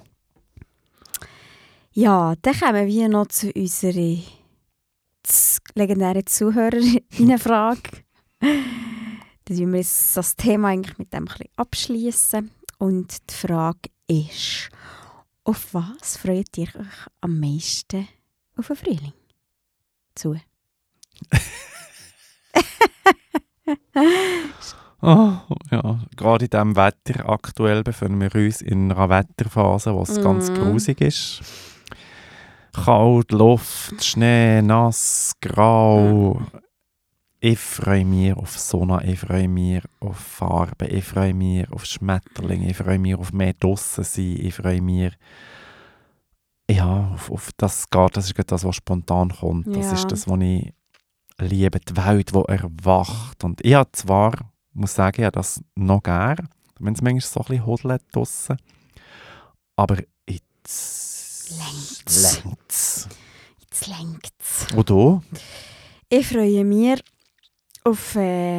Ja, dann kommen wir noch zu unserer legendären Zuhörerinnenfrage. Dann wollen wir jetzt das Thema eigentlich mit dem ein bisschen abschließen. Und die Frage ist, auf was freut ihr euch am meisten auf den Frühling? Zu. Oh, ja, gerade in diesem Wetter aktuell befinden wir uns in einer Wetterphase, wo es ganz grusig ist. Kalt, Luft, Schnee, nass, grau. Ich freue mich auf Sonne, ich freue mich auf Farben, ich freue mich auf Schmetterlinge, ich freue mich auf mehr draussen sein, ich freue mich auf das geht, das ist das, was spontan kommt. Das ist das, was ich liebe, die Welt, die erwacht. Und ich habe zwar, muss sagen, ich habe das noch gerne, wenn es manchmal so ein bisschen hodelt draussen, aber jetzt längt's. Jetzt längt's. Und du? Ich freue mich auf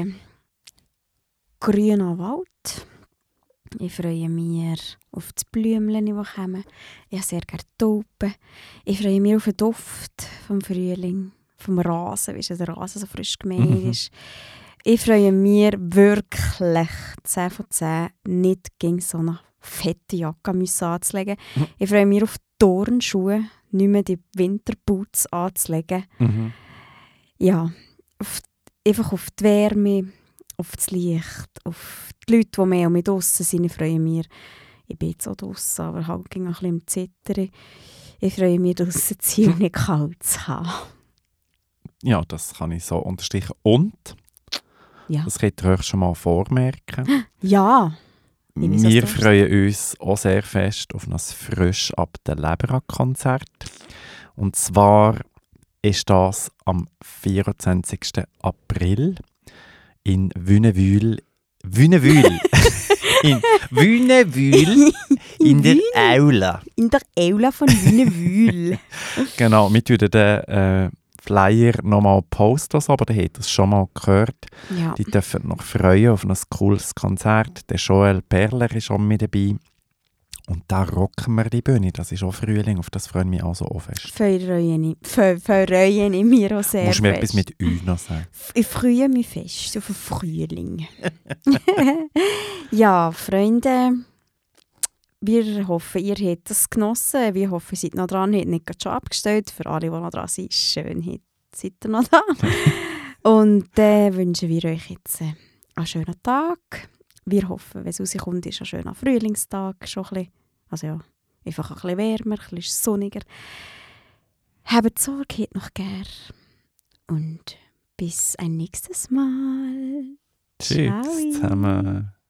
grünen Wald. Ich freue mich auf die Blümchen, die kommen. Ich habe sehr gerne Tauben. Ich freue mich auf den Duft vom Frühling, vom Rasen, wie der Rasen so frisch gemäht ist. Ich freue mich wirklich 10 von 10, nicht gegen so eine fette Jacke anzulegen. Ich freue mich auf Turnschuhe, nicht mehr die Winterboots anzulegen. Ja, einfach auf die Wärme, auf das Licht, auf die Leute, die mehr und mehr draussen sind. Ich freue mich, ich bin jetzt auch draussen, aber halt ein bisschen im Zittern. Ich freue mich, draussen zu sein und nicht kalt zu haben. Ja, das kann ich so unterstreichen. Und, das könnt ihr euch schon mal vormerken. Ja. Wir freuen uns auch sehr fest auf ein frisch ab der Lebera-Konzert. Und zwar ist das am 24. April in Wünnewühl. In Wünnewühl in der Aula. In der Aula von Wünnewühl. Genau, wir tun den Flyer nochmal posten, aber ihr habt das schon mal gehört. Ja. Die dürfen noch freuen auf ein cooles Konzert. Der Joel Perler ist schon mit dabei. Und da rocken wir die Bühne. Das ist auch Frühling, auf das freue ich mich auch so fest. Freue ich mich auch sehr. Musst du mir etwas mit «Ü» noch sagen? Ich freue mich fest auf den Frühling. Ja, Freunde, wir hoffen, ihr habt es genossen. Wir hoffen, ihr seid noch dran, habt nicht schon abgestellt. Für alle, die noch dran sind, schön, seid ihr noch da. Und dann wünschen wir euch jetzt einen schönen Tag. Wir hoffen, wenn es rauskommt, ist ein schöner Frühlingstag. Schon ein bisschen, also ja, einfach ein bisschen wärmer, ein bisschen sonniger. Habt Sorge, habt noch gern. Und bis ein nächstes Mal. Tschüss Ciao. zusammen.